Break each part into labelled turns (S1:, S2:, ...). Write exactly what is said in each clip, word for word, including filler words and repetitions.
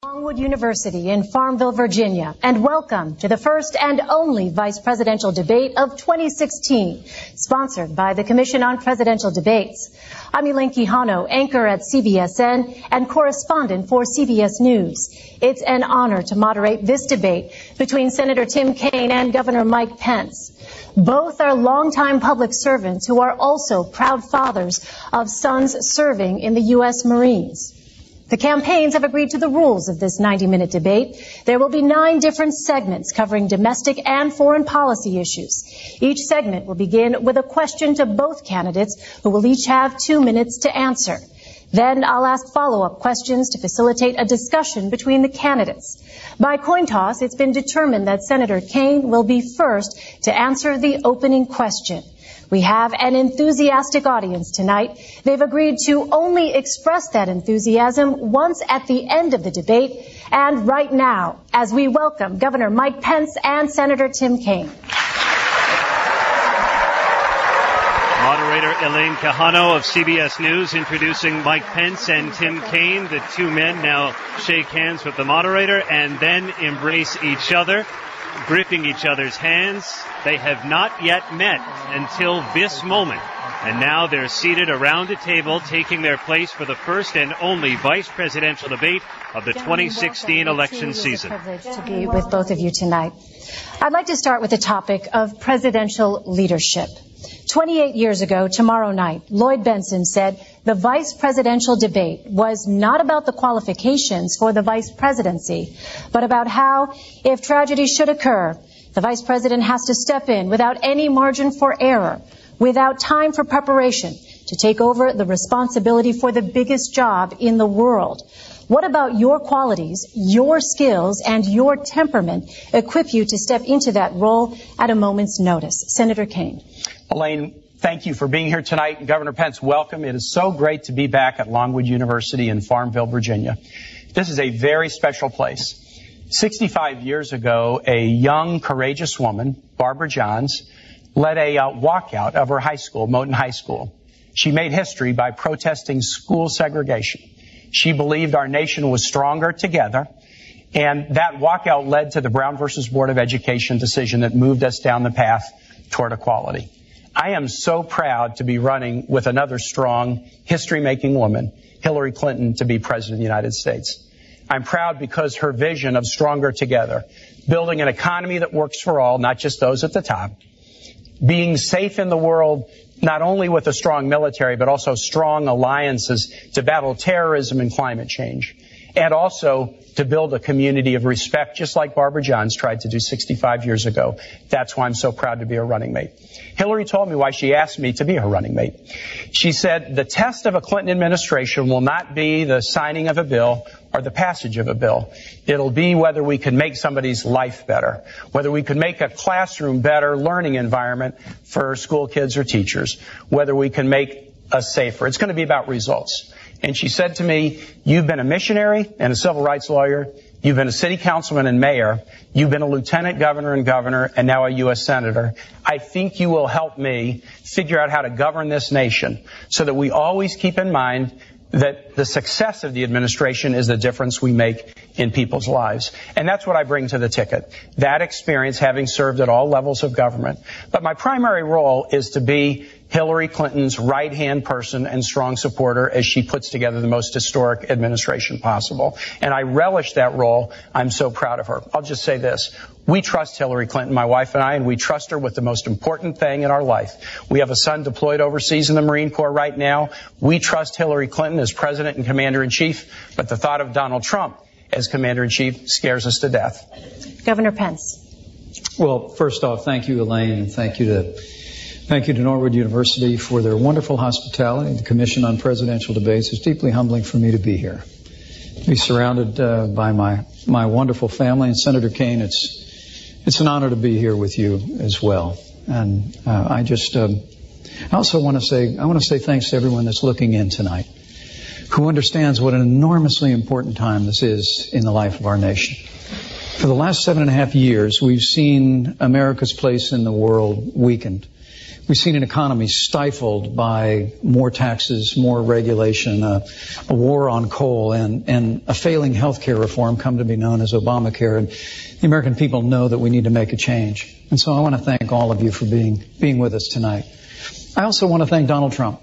S1: Longwood University in Farmville, Virginia, and welcome to the first and only vice presidential debate of twenty sixteen, sponsored by the Commission on Presidential Debates. I'm Elaine Quijano, anchor at C B S N and correspondent for C B S News. It's an honor to moderate this debate between Senator Tim Kaine and Governor Mike Pence. Both are longtime public servants who are also proud fathers of sons serving in the U S Marines. The campaigns have agreed to the rules of this ninety minute debate. There will be nine different segments covering domestic and foreign policy issues. Each segment will begin with a question to both candidates, who will each have two minutes to answer. Then I'll ask follow-up questions to facilitate a discussion between the candidates. By coin toss, it's been determined that Senator Kaine will be first to answer the opening question. We have an enthusiastic audience tonight. They've agreed to only express that enthusiasm once at the end of the debate, and right now, as we welcome Governor Mike Pence and Senator Tim Kaine.
S2: Moderator Elaine Quijano of C B S News introducing Mike Pence and Tim Kaine. The two men now shake hands with the moderator and then embrace each other, gripping each other's hands. They have not yet met until this moment. And now they're seated around a table, taking their place for the first and only vice presidential debate of the twenty sixteen election season.
S1: It's a privilege to be with both of you tonight. I'd like to start with the topic of presidential leadership. twenty-eight years ago, tomorrow night, Lloyd Bentsen said the vice presidential debate was not about the qualifications for the vice presidency, but about how, if tragedy should occur, the vice president has to step in without any margin for error, without time for preparation, to take over the responsibility for the biggest job in the world. What about your qualities, your skills, and your temperament equip you to step into that role at a moment's notice? Senator Kaine.
S3: Elaine, thank you for being here tonight. Governor Pence, welcome. It is so great to be back at Longwood University in Farmville, Virginia. This is a very special place. sixty-five years ago, a young, courageous woman, Barbara Johns, led a uh, walkout of her high school, Moton High School. She made history by protesting school segregation. She believed our nation was stronger together, and that walkout led to the Brown versus Board of Education decision that moved us down the path toward equality. I am so proud to be running with another strong, history-making woman, Hillary Clinton, to be President of the United States. I'm proud because her vision of stronger together, building an economy that works for all, not just those at the top, being safe in the world, not only with a strong military, but also strong alliances to battle terrorism and climate change, and also to build a community of respect, just like Barbara Johns tried to do sixty-five years ago. That's why I'm so proud to be her running mate. Hillary told me why she asked me to be her running mate. She said, the test of a Clinton administration will not be the signing of a bill or the passage of a bill. It'll be whether we can make somebody's life better, whether we can make a classroom better learning environment for school kids or teachers, whether we can make us safer. It's going to be about results. And she said to me, you've been a missionary and a civil rights lawyer. You've been a city councilman and mayor. You've been a lieutenant governor and governor and now a U S senator. I think you will help me figure out how to govern this nation so that we always keep in mind that the success of the administration is the difference we make in people's lives. And that's what I bring to the ticket. That experience, having served at all levels of government. But my primary role is to be Hillary Clinton's right-hand person and strong supporter as she puts together the most historic administration possible. And I relish that role. I'm so proud of her. I'll just say this. We trust Hillary Clinton, my wife and I, and we trust her with the most important thing in our life. We have a son deployed overseas in the Marine Corps right now. We trust Hillary Clinton as President and Commander-in-Chief, but the thought of Donald Trump as Commander-in-Chief scares us to death.
S1: Governor Pence.
S4: Well, first off, thank you, Elaine, and thank you to Thank you to Norwood University for their wonderful hospitality. The Commission on Presidential Debates is deeply humbling for me to be here. To be surrounded uh, by my, my wonderful family. And Senator Kaine, it's, it's an honor to be here with you as well. And uh, I just, um, I also want to say, I want to say thanks to everyone that's looking in tonight, who understands what an enormously important time this is in the life of our nation. For the last seven and a half years, we've seen America's place in the world weakened. We've seen an economy stifled by more taxes, more regulation, uh, a war on coal, and, and a failing health care reform come to be known as Obamacare. And the American people know that we need to make a change. And so I want to thank all of you for being being with us tonight. I also want to thank Donald Trump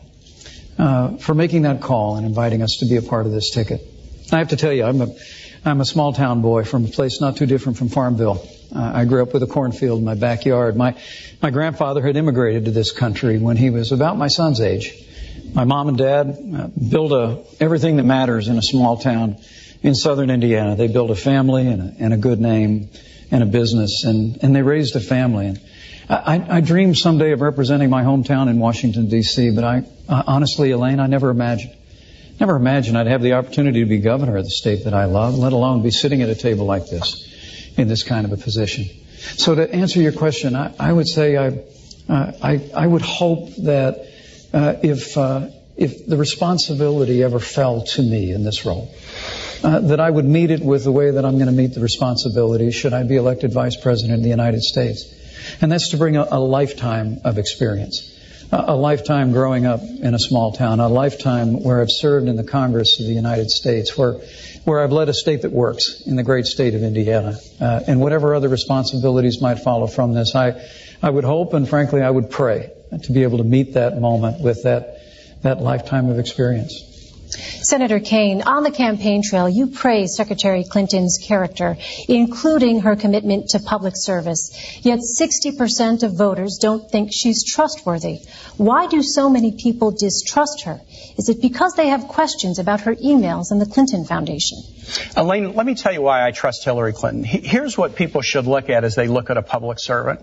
S4: uh, for making that call and inviting us to be a part of this ticket. I have to tell you, I'm a I'm a small town boy from a place not too different from Farmville. Uh, I grew up with a cornfield in my backyard. My my grandfather had immigrated to this country when he was about my son's age. My mom and dad uh, built a, everything that matters in a small town in southern Indiana. They built a family and a, and a good name and a business, and, and they raised a family. And I, I dreamed someday of representing my hometown in Washington, D C, but I uh, honestly, Elaine, I never imagined. Never imagined I'd have the opportunity to be governor of the state that I love, let alone be sitting at a table like this, in this kind of a position. So to answer your question, I, I would say I, uh, I, I would hope that uh, if uh, if the responsibility ever fell to me in this role, uh, that I would meet it with the way that I'm going to meet the responsibility should I be elected Vice President of the United States. And that's to bring a, a lifetime of experience. A lifetime growing up in a small town, a lifetime where I've served in the Congress of the United States, where where I've led a state that works in the great state of Indiana, uh, and whatever other responsibilities might follow from this, I I would hope and frankly I would pray to be able to meet that moment with that that lifetime of experience.
S1: Senator Kaine, on the campaign trail, you praised Secretary Clinton's character, including her commitment to public service. Yet sixty percent of voters don't think she's trustworthy. Why do so many people distrust her? Is it because they have questions about her emails and the Clinton Foundation?
S3: Elaine, let me tell you why I trust Hillary Clinton. Here's what people should look at as they look at a public servant.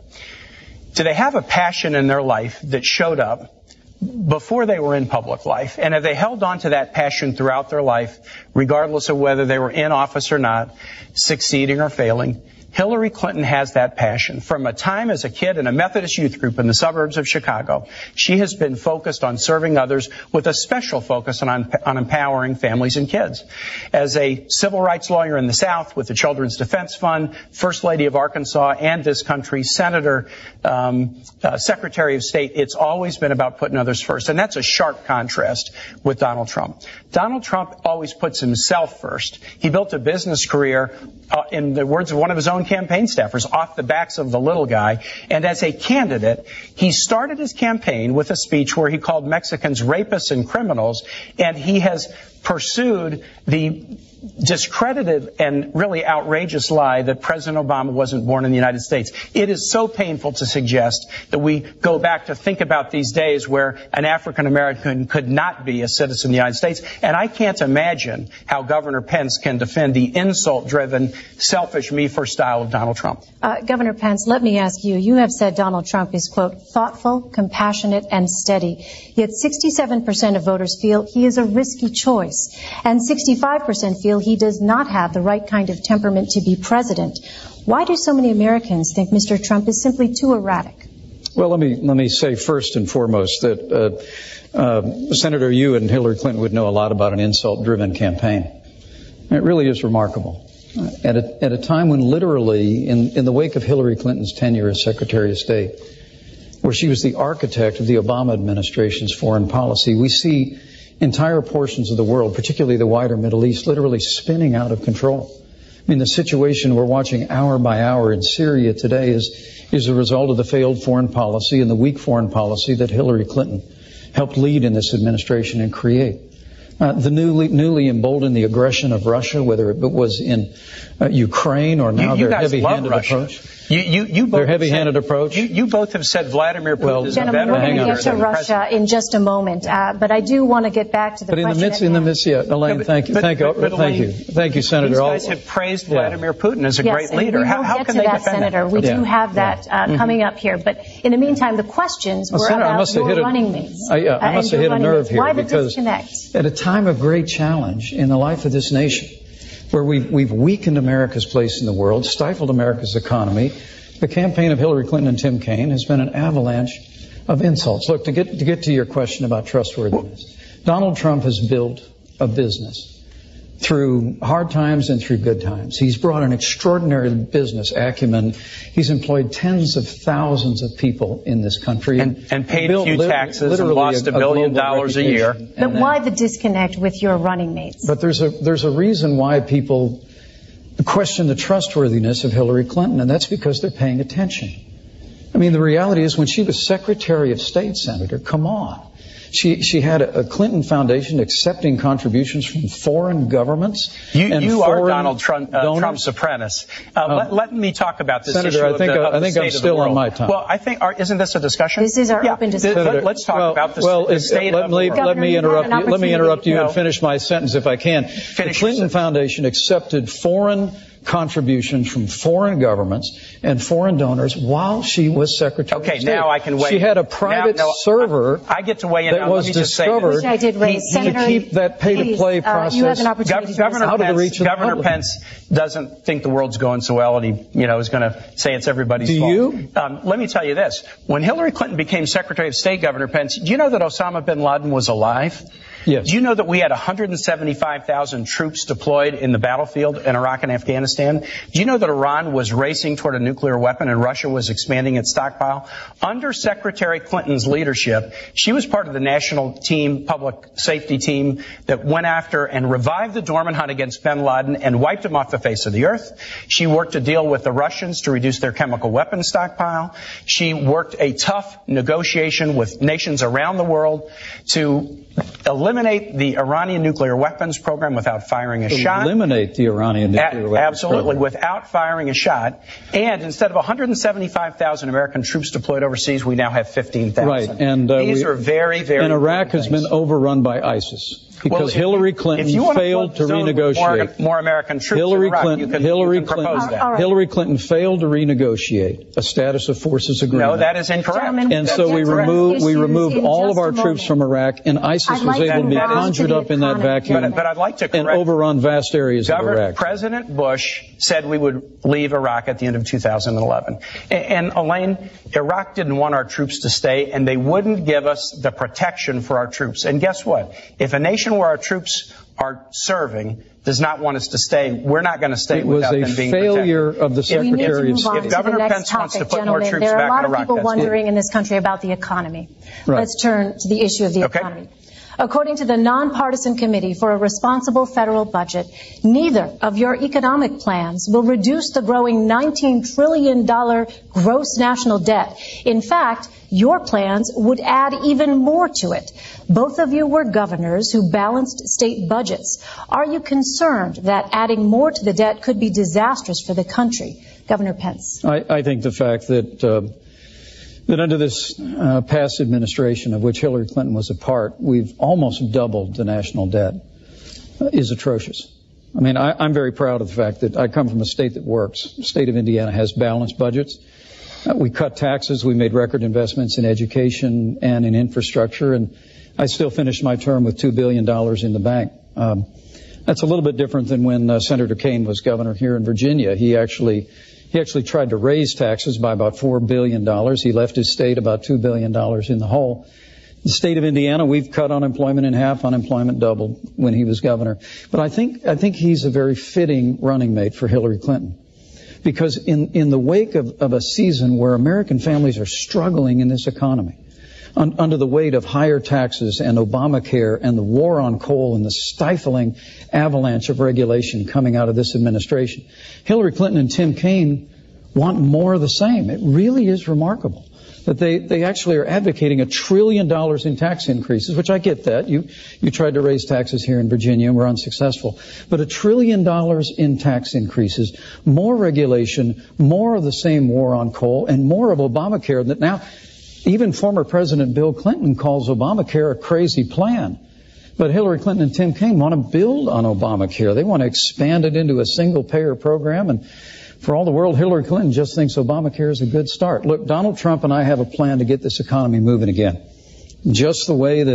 S3: Do they have a passion in their life that showed up before they were in public life? And have they held on to that passion throughout their life, regardless of whether they were in office or not, succeeding or failing? Hillary Clinton has that passion. From a time as a kid in a Methodist youth group in the suburbs of Chicago, she has been focused on serving others with a special focus on, on empowering families and kids. As a civil rights lawyer in the South with the Children's Defense Fund, First Lady of Arkansas and this country, Senator, um, uh, Secretary of State, it's always been about putting others first. And that's a sharp contrast with Donald Trump. Donald Trump always puts himself first. He built a business career, uh, in the words of one of his own campaign staffers, off the backs of the little guy. And as a candidate, he started his campaign with a speech where he called Mexicans rapists and criminals, and he has pursued the discredited and really outrageous lie that President Obama wasn't born in the United States. It is so painful to suggest that we go back to think about these days where an African American could not be a citizen of the United States. And I can't imagine how Governor Pence can defend the insult-driven, selfish, me-first style of Donald Trump.
S1: Uh, Governor Pence, let me ask you, you have said Donald Trump is, quote, thoughtful, compassionate, and steady. Yet sixty-seven percent of voters feel he is a risky choice, and sixty-five percent feel he does not have the right kind of temperament to be president. Why do so many Americans think Mister Trump is simply too erratic?
S4: Well, let me let me say first and foremost that uh, uh, Senator, you and Hillary Clinton would know a lot about an insult-driven campaign. It really is remarkable. At a, at a time when literally, in, in the wake of Hillary Clinton's tenure as Secretary of State, where she was the architect of the Obama administration's foreign policy, we see entire portions of the world, particularly the wider Middle East, literally spinning out of control. I mean, the situation we're watching hour by hour in Syria today is, is a result of the failed foreign policy and the weak foreign policy that Hillary Clinton helped lead in this administration and create. Uh, the newly, newly emboldened the aggression of Russia, whether it was in uh, Ukraine or now
S3: you, you
S4: their heavy-handed approach.
S3: You, you, you both
S4: their heavy-handed
S3: said,
S4: approach.
S3: You, you both have said Vladimir Putin
S4: well,
S3: is
S1: gentlemen,
S3: a better
S1: we're going to get to Russia
S3: president.
S1: in just a moment, uh, but I do want to get back to the
S4: but
S1: question.
S4: in the midst, in the midst, yeah, Elaine,
S3: but,
S4: thank you,
S3: but,
S4: thank
S3: but,
S4: you,
S3: but,
S4: thank
S3: Elaine,
S4: you, thank you, Senator.
S3: These guys have praised yeah. Vladimir Putin as a
S1: yes,
S3: great leader.
S1: We
S3: how
S1: will
S3: how
S1: get
S3: can
S1: to
S3: they
S1: that,
S3: defend
S1: Senator.
S3: that?
S1: We
S4: yeah.
S1: do have that uh, mm-hmm. coming up here, but in the meantime, the questions
S4: well,
S1: were
S4: Senator,
S1: about
S4: I must have
S1: your
S4: hit a,
S1: running mates.
S4: I, yeah, I
S1: uh,
S4: must have hit a nerve here
S1: Why the
S4: because
S1: disconnect?
S4: At a time of great challenge in the life of this nation, where we've, we've weakened America's place in the world, stifled America's economy, the campaign of Hillary Clinton and Tim Kaine has been an avalanche of insults. Look, to get to get to your question about trustworthiness, Donald Trump has built a business through hard times and through good times. He's brought an extraordinary business acumen. He's employed tens of thousands of people in this country.
S3: And, and paid a few taxes and lost a billion dollars a year.
S1: But why the disconnect with your running mates?
S4: But there's a, there's a reason why people question the trustworthiness of Hillary Clinton, and that's because they're paying attention. I mean, the reality is when she was Secretary of State, Senator, come on. She she had a, a Clinton Foundation accepting contributions from foreign governments.
S3: You,
S4: and
S3: you
S4: foreign
S3: are Donald Trump, uh, Trump's apprentice. Uh, uh, let, let me talk about this
S4: Senator,
S3: issue
S4: I think,
S3: of the, of
S4: I think
S3: the
S4: I'm
S3: state
S4: still
S3: of the
S4: on
S3: world.
S4: my time.
S3: Well, I think, our, isn't this a discussion?
S1: This is our
S3: yeah.
S1: open discussion.
S3: Senator, let's talk
S4: well,
S3: about the,
S4: well,
S3: the
S4: if,
S3: state
S4: let
S3: of the
S4: me,
S3: world.
S4: Let me
S1: Governor,
S4: interrupt you. Let me interrupt you
S3: no.
S4: and finish my sentence if I can.
S3: Finish
S4: the Clinton Foundation accepted foreign contributions from foreign governments and foreign donors while she was Secretary
S3: okay,
S4: of State.
S3: now I can weigh
S4: She had a private
S3: now, no,
S4: server
S3: I, I get to weigh in
S4: that
S3: now.
S4: was
S3: Let me just say
S4: discovered
S3: this.
S1: I did raise.
S4: to
S1: Senator,
S4: keep that pay-to-play
S1: please, uh,
S4: process
S1: you have an opportunity
S3: Gov- Governor,
S4: out of the
S3: Pence,
S4: reach of the
S3: Governor
S4: public.
S3: Pence doesn't think the world's going so well, and he, you know, is going to say it's everybody's
S4: Do
S3: fault.
S4: you?
S3: Um, let me tell you this: when Hillary Clinton became Secretary of State, Governor Pence, do you know that Osama bin Laden was alive?
S4: Yes.
S3: Do you know that we had one hundred seventy-five thousand troops deployed in the battlefield in Iraq and Afghanistan? Do you know that Iran was racing toward a nuclear weapon and Russia was expanding its stockpile? Under Secretary Clinton's leadership, she was part of the national team, public safety team, that went after and revived the dormant hunt against bin Laden and wiped him off the face of the earth. She worked to deal with the Russians to reduce their chemical weapons stockpile. She worked a tough negotiation with nations around the world to eliminate the Iranian nuclear weapons program without firing a shot.
S4: Eliminate the Iranian nuclear weapons
S3: Absolutely,
S4: program.
S3: without firing a shot. And instead of one hundred seventy-five thousand American troops deployed overseas, we now have fifteen thousand.
S4: Right, and uh,
S3: these
S4: we,
S3: are very, very.
S4: And Iraq has
S3: things.
S4: been overrun by ISIS because
S3: well,
S4: Hillary
S3: you,
S4: Clinton failed to renegotiate.
S3: More, more American troops
S4: Hillary
S3: in Iraq.
S4: Clinton,
S3: You can,
S4: Hillary
S3: you can
S4: Clinton,
S3: propose that.
S1: All right.
S4: Hillary Clinton failed to renegotiate a status of forces agreement.
S3: No, that is incorrect.
S1: Gentlemen,
S4: And
S1: We'll
S4: so
S1: get
S4: we
S1: to
S4: removed
S1: those
S4: we
S1: issues
S4: removed
S1: in
S4: all
S1: just
S4: of our
S1: a
S4: troops
S1: moment.
S4: from Iraq, and ISIS
S1: I'd
S4: was
S1: like to
S4: able to be
S1: move on
S4: conjured
S1: to the
S4: up in that
S1: economy.
S4: vacuum
S3: But, but I'd like to correct.
S4: and overrun vast areas
S3: Governor,
S4: of Iraq.
S3: President Bush said we would leave Iraq at the end of two thousand eleven. And, and Elaine, Iraq didn't want our troops to stay, and they wouldn't give us the protection for our troops. And guess what? If a nation where our troops are serving does not want us to stay, we're not going to stay
S4: It was
S3: without
S4: a
S3: them being
S4: failure
S3: protected.
S4: of the
S1: We need to
S4: Secretary of
S1: move on
S4: State.
S1: to
S3: If Governor
S1: the next
S3: Pence wants to
S1: topic,
S3: put more
S1: gentlemen.
S3: troops
S1: there are
S3: back
S1: a lot
S3: in
S1: of
S3: Iraq,
S1: people
S3: that's
S1: wondering in this country about the economy.
S4: Right.
S1: Let's turn to the issue of the
S3: Okay.
S1: economy. According to the Nonpartisan Committee for a Responsible Federal Budget, neither of your economic plans will reduce the growing nineteen trillion dollars gross national debt. In fact, your plans would add even more to it. Both of you were governors who balanced state budgets. Are you concerned that adding more to the debt could be disastrous for the country? Governor Pence.
S4: I, I think the fact that uh, that under this uh, past administration, of which Hillary Clinton was a part, we've almost doubled the national debt, uh, is atrocious. I mean, I, I'm very proud of the fact that I come from a state that works. The state of Indiana has balanced budgets. Uh, we cut taxes. We made record investments in education and in infrastructure. And I still finished my term with two billion dollars in the bank. Um, that's a little bit different than when uh, Senator Kaine was governor here in Virginia. He actually He actually tried to raise taxes by about four billion dollars. He left his state about two billion dollars in the hole. The state of Indiana, we've cut unemployment in half, unemployment doubled when he was governor. But I think, I think he's a very fitting running mate for Hillary Clinton. Because in, in the wake of, of a season where American families are struggling in this economy, un, under the weight of higher taxes and Obamacare and the war on coal and the stifling avalanche of regulation coming out of this administration, Hillary Clinton and Tim Kaine want more of the same. It really is remarkable that they, they actually are advocating a trillion dollars in tax increases, which I get that. You, you tried to raise taxes here in Virginia and were unsuccessful. But a trillion dollars in tax increases, more regulation, more of the same war on coal, and more of Obamacare that now even former President Bill Clinton calls Obamacare a crazy plan. But Hillary Clinton and Tim Kaine want to build on Obamacare. They want to expand it into a single-payer program. And for all the world, Hillary Clinton just thinks Obamacare is a good start. Look, Donald Trump and I have a plan to get this economy moving again. Just the way that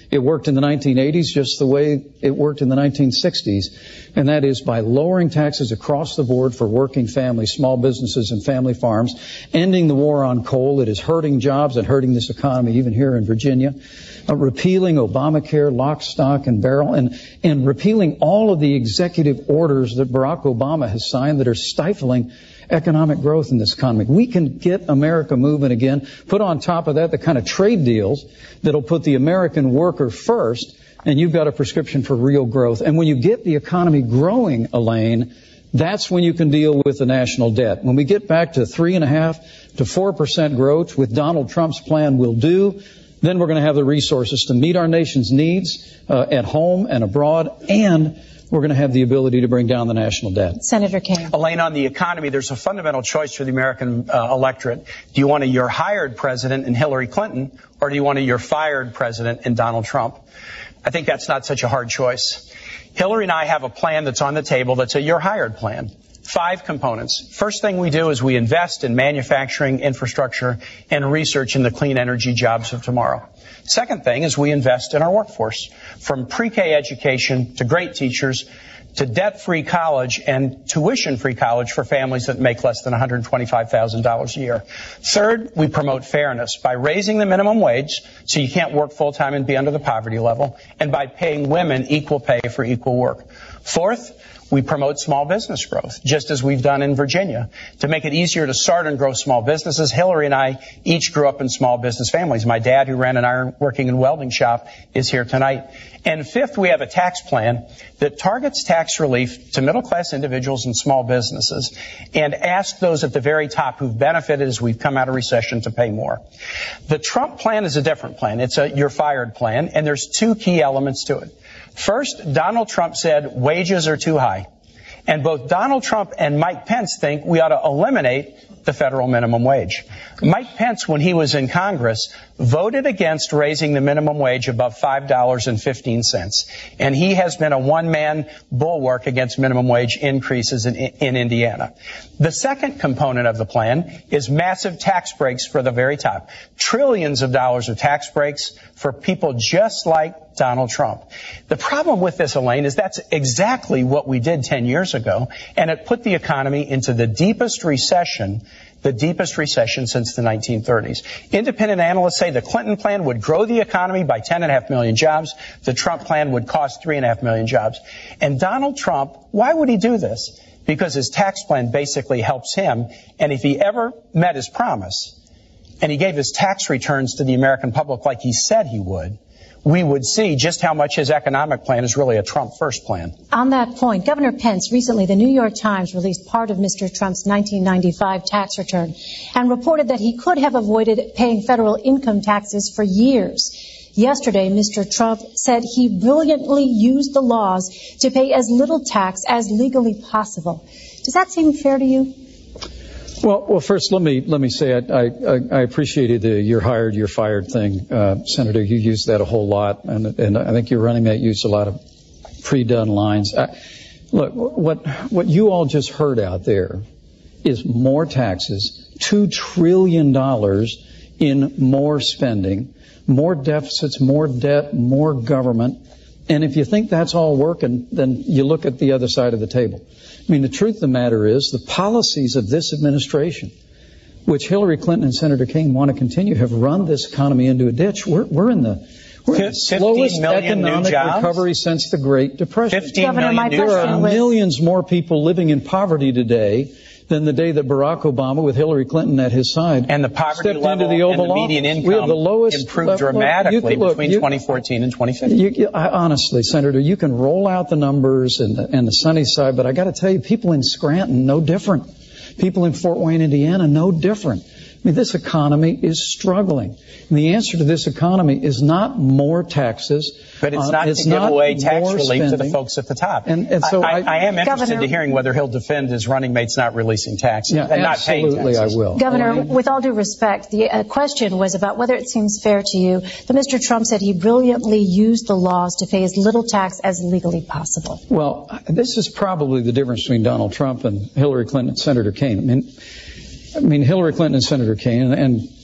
S4: It worked in the nineteen eighties just the way it worked in the nineteen sixties, and that is by lowering taxes across the board for working families, small businesses, and family farms, ending the war on coal that is hurting jobs and hurting this economy, even here in Virginia, uh, repealing Obamacare, lock, stock, and barrel, and, and repealing all of the executive orders that Barack Obama has signed that are stifling economic growth in this economy. We can get America moving again. Put on top of that the kind of trade deals that'll put the American worker first, and you've got a prescription for real growth. And when you get the economy growing, Elaine, that's when you can deal with the national debt. When we get back to three and a half to four percent growth with Donald Trump's plan will do, then we're going to have the resources to meet our nation's needs uh, at home and abroad, and we're going to have the ability to bring down the national debt.
S1: Senator Kaine.
S3: Elaine, on the economy, there's a fundamental choice for the American uh, electorate. Do you want a you're hired president in Hillary Clinton, or do you want a you're fired president in Donald Trump? I think that's not such a hard choice. Hillary and I have a plan that's on the table that's a you're hired plan. Five components. First thing we do is we invest in manufacturing, infrastructure, and research in the clean energy jobs of tomorrow. Second thing is we invest in our workforce, from pre-K education to great teachers to debt-free college and tuition-free college for families that make less than one hundred twenty-five thousand dollars a year. Third, we promote fairness by raising the minimum wage so you can't work full-time and be under the poverty level, and by paying women equal pay for equal work. Fourth, we promote small business growth, just as we've done in Virginia. To make it easier to start and grow small businesses, Hillary and I each grew up in small business families. My dad, who ran an iron working and welding shop, is here tonight. And fifth, we have a tax plan that targets tax relief to middle-class individuals and small businesses and asks those at the very top who've benefited as we've come out of recession to pay more. The Trump plan is a different plan. It's a you're fired plan, and there's two key elements to it. First, Donald Trump said wages are too high. And both Donald Trump and Mike Pence think we ought to eliminate the federal minimum wage. Mike Pence, when he was in Congress, voted against raising the minimum wage above five dollars and fifteen cents. And he has been a one-man bulwark against minimum wage increases in, in Indiana. The second component of the plan is massive tax breaks for the very top. Trillions of dollars of tax breaks for people just like Donald Trump. The problem with this, Elaine, is that's exactly what we did ten years ago, and it put the economy into the deepest recession the deepest recession since the nineteen thirties. Independent analysts say the Clinton plan would grow the economy by ten and a half million jobs. The Trump plan would cost three and a half million jobs. And Donald Trump, why would he do this? Because his tax plan basically helps him. And if he ever met his promise and he gave his tax returns to the American public like he said he would, we would see just how much his economic plan is really a Trump first plan.
S1: On that point, Governor Pence, recently the New York Times released part of Mister Trump's nineteen ninety-five tax return and reported that he could have avoided paying federal income taxes for years. Yesterday, Mister Trump said he brilliantly used the laws to pay as little tax as legally possible. Does that seem fair to you?
S4: Well, well, first, let me let me say I, I, I appreciated the "you're hired, you're fired" thing, uh, Senator. You used that a whole lot, and, and I think your running mate used a lot of pre-done lines. I, look, what what you all just heard out there is more taxes, two trillion dollars in more spending, more deficits, more debt, more government. And if you think that's all working, then you look at the other side of the table. I mean, the truth of the matter is the policies of this administration, which Hillary Clinton and Senator Kaine want to continue, have run this economy into a ditch. We're, we're in the, we're in the slowest economic recovery since the Great Depression.
S3: fifteen million new jobs.
S4: There are millions more people living in poverty today than the day that Barack Obama, with Hillary Clinton at his side,
S3: and the poverty
S4: stepped
S3: level
S4: into the Oval
S3: and the median
S4: Office.
S3: income
S4: We have the lowest
S3: improved
S4: level,
S3: dramatically
S4: you, look,
S3: between
S4: you,
S3: twenty fourteen and twenty fifteen.
S4: You, you, I, honestly, Senator, you can roll out the numbers and the, and the sunny side, but I got to tell you, people in Scranton, no different. People in Fort Wayne, Indiana, no different. I mean, this economy is struggling. And the answer to this economy is not more taxes.
S3: But it's
S4: uh,
S3: not
S4: it's
S3: to give
S4: not
S3: away tax relief
S4: spending.
S3: to the folks at the top.
S4: And, and so
S3: I,
S4: I,
S3: I am interested
S1: Governor,
S3: to hearing whether he'll defend his running mates not releasing taxes
S4: yeah,
S3: and not paying
S4: absolutely
S3: taxes.
S4: I will.
S1: Governor,
S4: I mean,
S1: with all due respect, the uh, question was about whether it seems fair to you that Mister Trump said he brilliantly used the laws to pay as little tax as legally possible.
S4: Well, this is probably the difference between Donald Trump and Hillary Clinton and Senator Kaine. I mean, I mean Hillary Clinton and Senator Kaine, and, and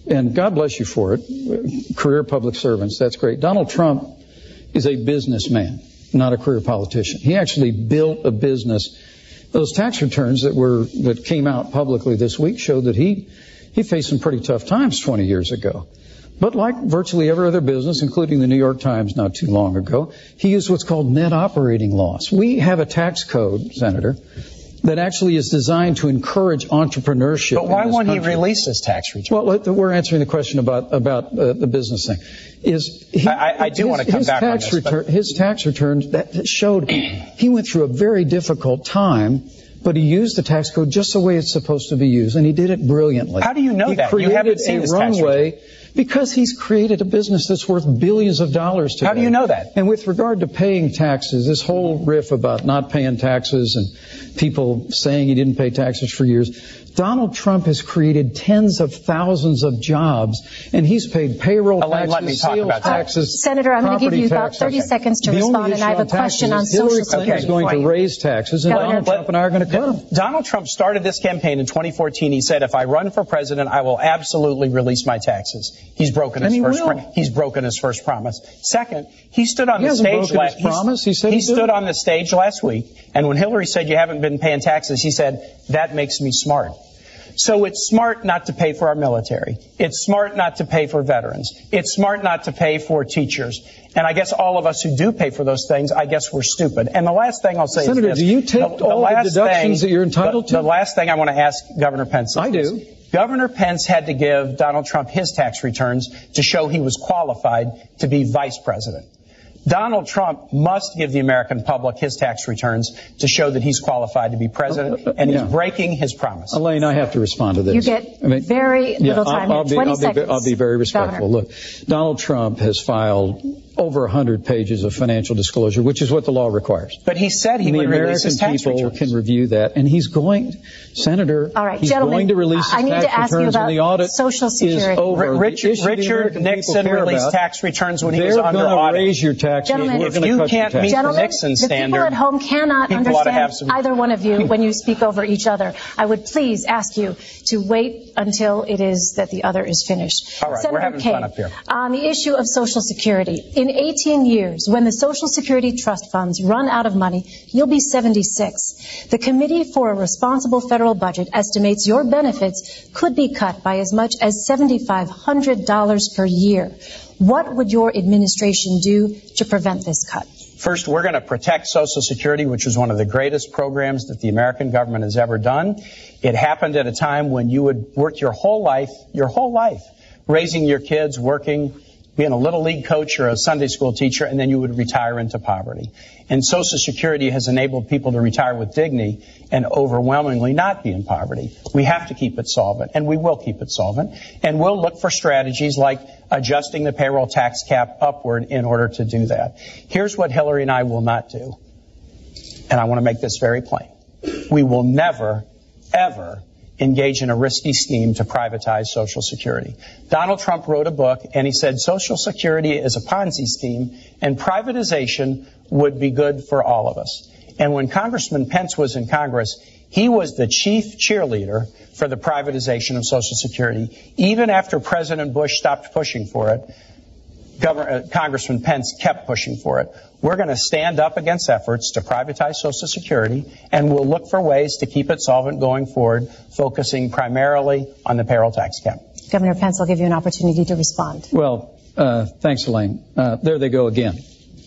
S4: and God bless you for it, career public servants, that's great. Donald Trump is a businessman, not a career politician. He actually built a business. Those tax returns that were that came out publicly this week showed that he he faced some pretty tough times twenty years ago. But like virtually every other business, including the New York Times not too long ago, he used what's called net operating loss. We have a tax code, Senator, that actually is designed to encourage entrepreneurship.
S3: But why won't he
S4: country.
S3: release his tax return?
S4: Well, we're answering the question about about uh, the business thing. Is he,
S3: I, I do
S4: his,
S3: want to come
S4: his
S3: back
S4: tax
S3: on this,
S4: return, his tax returns that showed he went through a very difficult time. But he used the tax code just the way it's supposed to be used, and he did it brilliantly.
S3: How do you know
S4: he
S3: that? You haven't seen
S4: a
S3: his tax
S4: runway
S3: return.
S4: Because he's created a business that's worth billions of dollars today.
S3: How do you know that?
S4: And with regard to paying taxes, this whole riff about not paying taxes and people saying he didn't pay taxes for years, Donald Trump has created tens of thousands of jobs, and he's paid payroll
S3: Elaine,
S4: taxes,
S3: let me talk
S4: sales
S3: about that.
S4: taxes,
S1: Senator, I'm going to give you about
S4: taxes.
S1: thirty seconds to
S4: The only
S1: respond, and I have a
S4: issue on
S1: question on
S4: taxes is Hillary
S1: Social
S4: Clinton
S1: Security
S4: is going
S1: for
S4: to
S1: you.
S4: raise taxes, and
S1: Governor,
S4: Donald Trump and I are going to cut them.
S3: Donald Trump started this campaign in twenty fourteen. He said, if I run for president, I will absolutely release my taxes. He's broken his
S4: And he
S3: first
S4: will.
S3: pro- he's broken his first promise. Second, he stood on
S4: He
S3: the
S4: hasn't
S3: stage
S4: broken
S3: last
S4: his promise. He said
S3: he
S4: he'd do
S3: stood
S4: it.
S3: on the stage last week, and when Hillary said you haven't been paying taxes, he said, that makes me smart. So it's smart not to pay for our military. It's smart not to pay for veterans. It's smart not to pay for teachers. And I guess all of us who do pay for those things, I guess we're stupid. And the last thing I'll say
S4: Senator,
S3: is this.
S4: do you take
S3: the, the
S4: all the
S3: last
S4: deductions
S3: thing,
S4: that you're entitled
S3: the,
S4: to?
S3: The last thing I want to ask Governor Pence is
S4: I do.
S3: this. Governor Pence had to give Donald Trump his tax returns to show he was qualified to be vice president. Donald Trump must give the American public his tax returns to show that he's qualified to be president, and he's
S4: Yeah.
S3: breaking his promise.
S4: Elaine, I have to respond to this.
S1: You get
S4: I mean,
S1: very
S4: yeah,
S1: little time
S4: I'll, I'll
S1: here,
S4: be,
S1: twenty
S4: I'll be,
S1: seconds.
S4: I'll be very respectful.
S1: Governor.
S4: Look, Donald Trump has filed over one hundred pages of financial disclosure, which is what the law requires.
S3: But he said he
S4: And the
S3: would release his
S4: American
S3: tax
S4: people
S3: returns.
S4: can review that, and he's going, Senator,
S1: All right,
S4: he's
S1: gentlemen,
S4: going to release his
S1: I need
S4: tax
S1: to ask you
S4: returns
S1: about
S4: when the audit
S1: Social
S4: is
S1: Security.
S4: over. The
S3: Richard,
S4: issue the
S3: Richard
S4: American people
S3: Nixon
S4: care
S3: released
S4: about,
S3: tax returns when he
S4: they're
S3: was under
S4: gonna
S3: audit.
S4: raise your taxes.
S1: Gentlemen,
S4: We're
S1: if
S4: gonna
S3: you
S4: cut your
S3: can't meet
S4: taxes.
S3: the
S1: Gentlemen,
S3: Nixon
S1: the
S3: standard,
S1: people at home cannot
S3: people ought to
S1: understand
S3: have some-
S1: either one of you when you speak over each other. I would please ask you to wait until it is that the other is finished.
S3: All right, we're
S1: Senator
S3: having
S1: Kaine,
S3: fun up here.
S1: on the issue of Social Security, in eighteen years, when the Social Security trust funds run out of money, you'll be seventy-six. The Committee for a Responsible Federal Budget estimates your benefits could be cut by as much as seven thousand five hundred dollars per year. What would your administration do to prevent this cut?
S3: First, we're going to protect Social Security, which was one of the greatest programs that the American government has ever done. It happened at a time when you would work your whole life, your whole life, raising your kids, working, being a little league coach or a Sunday school teacher, and then you would retire into poverty. And Social Security has enabled people to retire with dignity and overwhelmingly not be in poverty. We have to keep it solvent, and we will keep it solvent. And we'll look for strategies like adjusting the payroll tax cap upward in order to do that. Here's what Hillary and I will not do, and I want to make this very plain. We will never, ever engage in a risky scheme to privatize Social Security. Donald Trump wrote a book, and he said Social Security is a Ponzi scheme, and privatization would be good for all of us. And when Congressman Pence was in Congress, he was the chief cheerleader for the privatization of Social Security. Even after President Bush stopped pushing for it, Governor, uh, Congressman Pence kept pushing for it. We're going to stand up against efforts to privatize Social Security, and we'll look for ways to keep it solvent going forward, focusing primarily on the payroll tax cap.
S1: Governor Pence, I'll give you an opportunity to respond.
S4: Well, uh, thanks, Elaine. Uh, there they go again.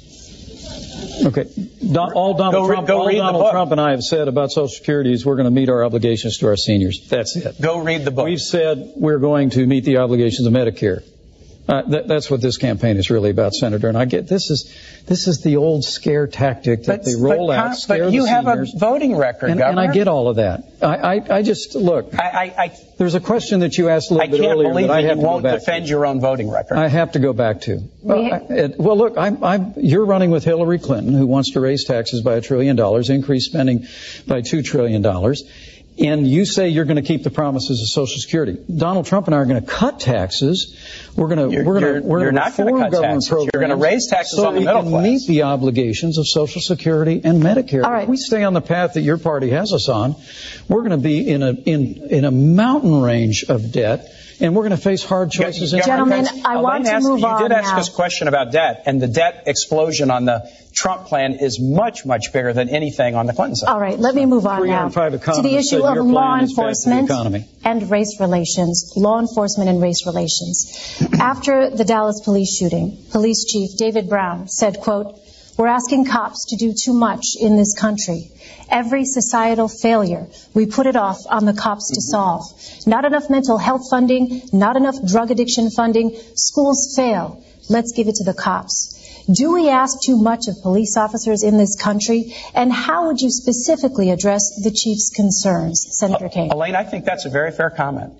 S4: Okay. Don, all Donald,
S3: Go,
S4: Trump,
S3: go
S4: all
S3: read the
S4: Donald
S3: book.
S4: Trump and I have said about Social Security is we're going to meet our obligations to our seniors. That's it.
S3: Go read the book.
S4: We've said we're going to meet the obligations of Medicare. Uh, that, that's what this campaign is really about, Senator. And I get this is this is the old scare tactic that
S3: But-
S4: they roll
S3: but,
S4: out,
S3: Con-
S4: scare
S3: but you
S4: the
S3: have
S4: seniors.
S3: a voting record,
S4: and,
S3: Governor.
S4: and I get all of that. I, I, I just look.
S3: I, I, I,
S4: There's a question that you asked a little
S3: I
S4: bit
S3: can't
S4: earlier
S3: believe
S4: that I
S3: that
S4: have
S3: you
S4: to go
S3: won't
S4: back
S3: defend
S4: to.
S3: your own voting record.
S4: I have to go back to. Well,
S1: We-
S4: I, it, well look, I'm, I'm, you're running with Hillary Clinton, who wants to raise taxes by a trillion dollars, increase spending by two trillion dollars. and you say you're going to keep the promises of Social Security. Donald Trump and I are going to cut taxes. We're going to
S3: you're,
S4: we're going
S3: you're,
S4: to we're
S3: you're
S4: going to
S3: not going to cut
S4: government
S3: taxes.
S4: programs.
S3: You're going to raise taxes
S4: so
S3: on the
S4: we
S3: middle
S4: can
S3: class.
S4: meet the obligations of Social Security and Medicare.
S1: All right.
S4: If we stay on the path that your party has us on, we're going to be in a in in a mountain range of debt. And we're going to face hard choices.
S3: Yeah,
S1: Gentlemen, I
S3: Elaine
S1: want to
S3: asked,
S1: move
S3: you
S1: on
S3: did ask
S1: now.
S3: us a question about debt, and the debt explosion on the Trump plan is much, much bigger than anything on the Clinton side.
S1: All right, let me move on now to the issue of law enforcement and race relations, law enforcement and race relations. After the Dallas police shooting, Police Chief David Brown said, quote, "We're asking cops to do too much in this country. Every societal failure, we put it off on the cops to solve. Not enough mental health funding, not enough drug addiction funding. Schools fail. Let's give it to the cops." Do we ask too much of police officers in this country? And how would you specifically address the chief's concerns, Senator Kaine?
S3: Elaine, I think that's a very fair comment.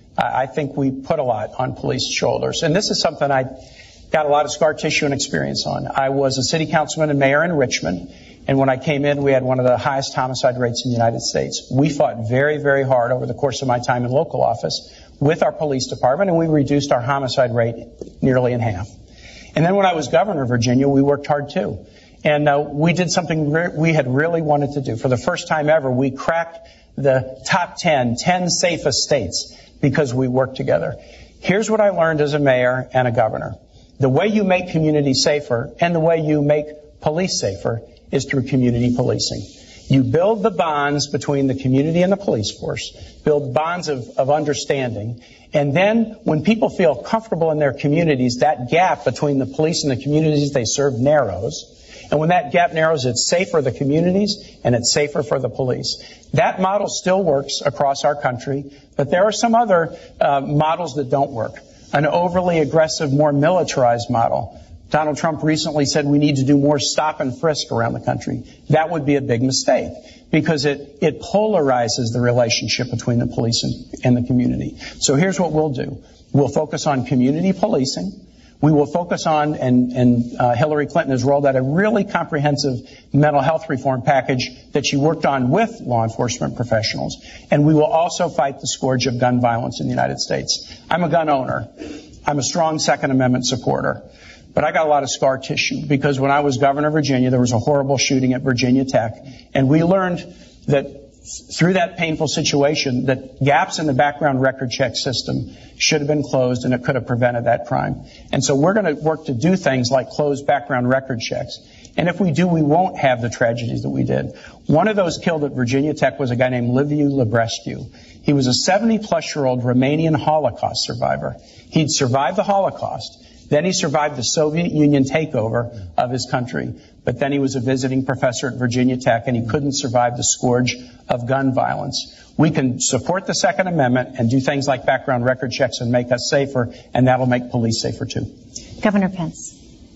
S3: I think we put a lot on police shoulders. And this is something I got a lot of scar tissue and experience on. I was a city councilman and mayor in Richmond. And when I came in, we had one of the highest homicide rates in the United States. We fought very, very hard over the course of my time in local office with our police department, and we reduced our homicide rate nearly in half. And then when I was governor of Virginia, we worked hard too. And uh, we did something re- we had really wanted to do. For the first time ever, we cracked the top ten, ten safest states because we worked together. Here's what I learned as a mayor and a governor. The way you make communities safer and the way you make police safer is through community policing. You build the bonds between the community and the police force, build bonds of, of understanding, and then when people feel comfortable in their communities, that gap between the police and the communities they serve narrows. And when that gap narrows, it's safe for the communities and it's safer for the police. That model still works across our country, but there are some other uh, models that don't work. An overly aggressive, more militarized model. Donald Trump recently said we need to do more stop and frisk around the country. That would be a big mistake because it, it polarizes the relationship between the police and, and the community. So here's what we'll do. We'll focus on community policing. We will focus on, and, and uh, Hillary Clinton has rolled out a really comprehensive mental health reform package that she worked on with law enforcement professionals. And we will also fight the scourge of gun violence in the United States. I'm a gun owner. I'm a strong Second Amendment supporter. But I got a lot of scar tissue because when I was governor of Virginia, there was a horrible shooting at Virginia Tech. And we learned that through that painful situation, that gaps in the background record check system should have been closed and it could have prevented that crime. And so we're going to work to do things like close background record checks. And if we do, we won't have the tragedies that we did. One of those killed at Virginia Tech was a guy named Liviu Librescu. He was a seventy-plus-year-old Romanian Holocaust survivor. He'd survived the Holocaust. Then he survived the Soviet Union takeover of his country. But then he was a visiting professor at Virginia Tech, and he couldn't survive the scourge of gun violence. We can support the Second Amendment and do things like background record checks and make us safer, and that'll make police safer, too.
S1: Governor Pence.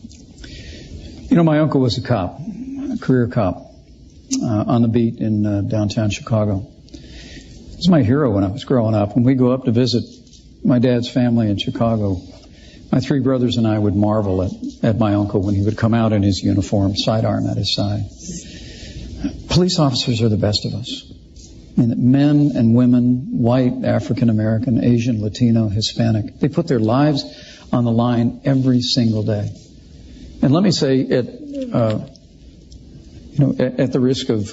S4: You know, my uncle was a cop, a career cop, uh, on the beat in uh, downtown Chicago. He was my hero when I was growing up. When we go up to visit my dad's family in Chicago, my three brothers and I would marvel at, at my uncle when he would come out in his uniform, sidearm at his side. Police officers are the best of us. I mean, men and women, white, African American, Asian, Latino, Hispanic, they put their lives on the line every single day. And let me say, at, uh, you know, at, at the risk of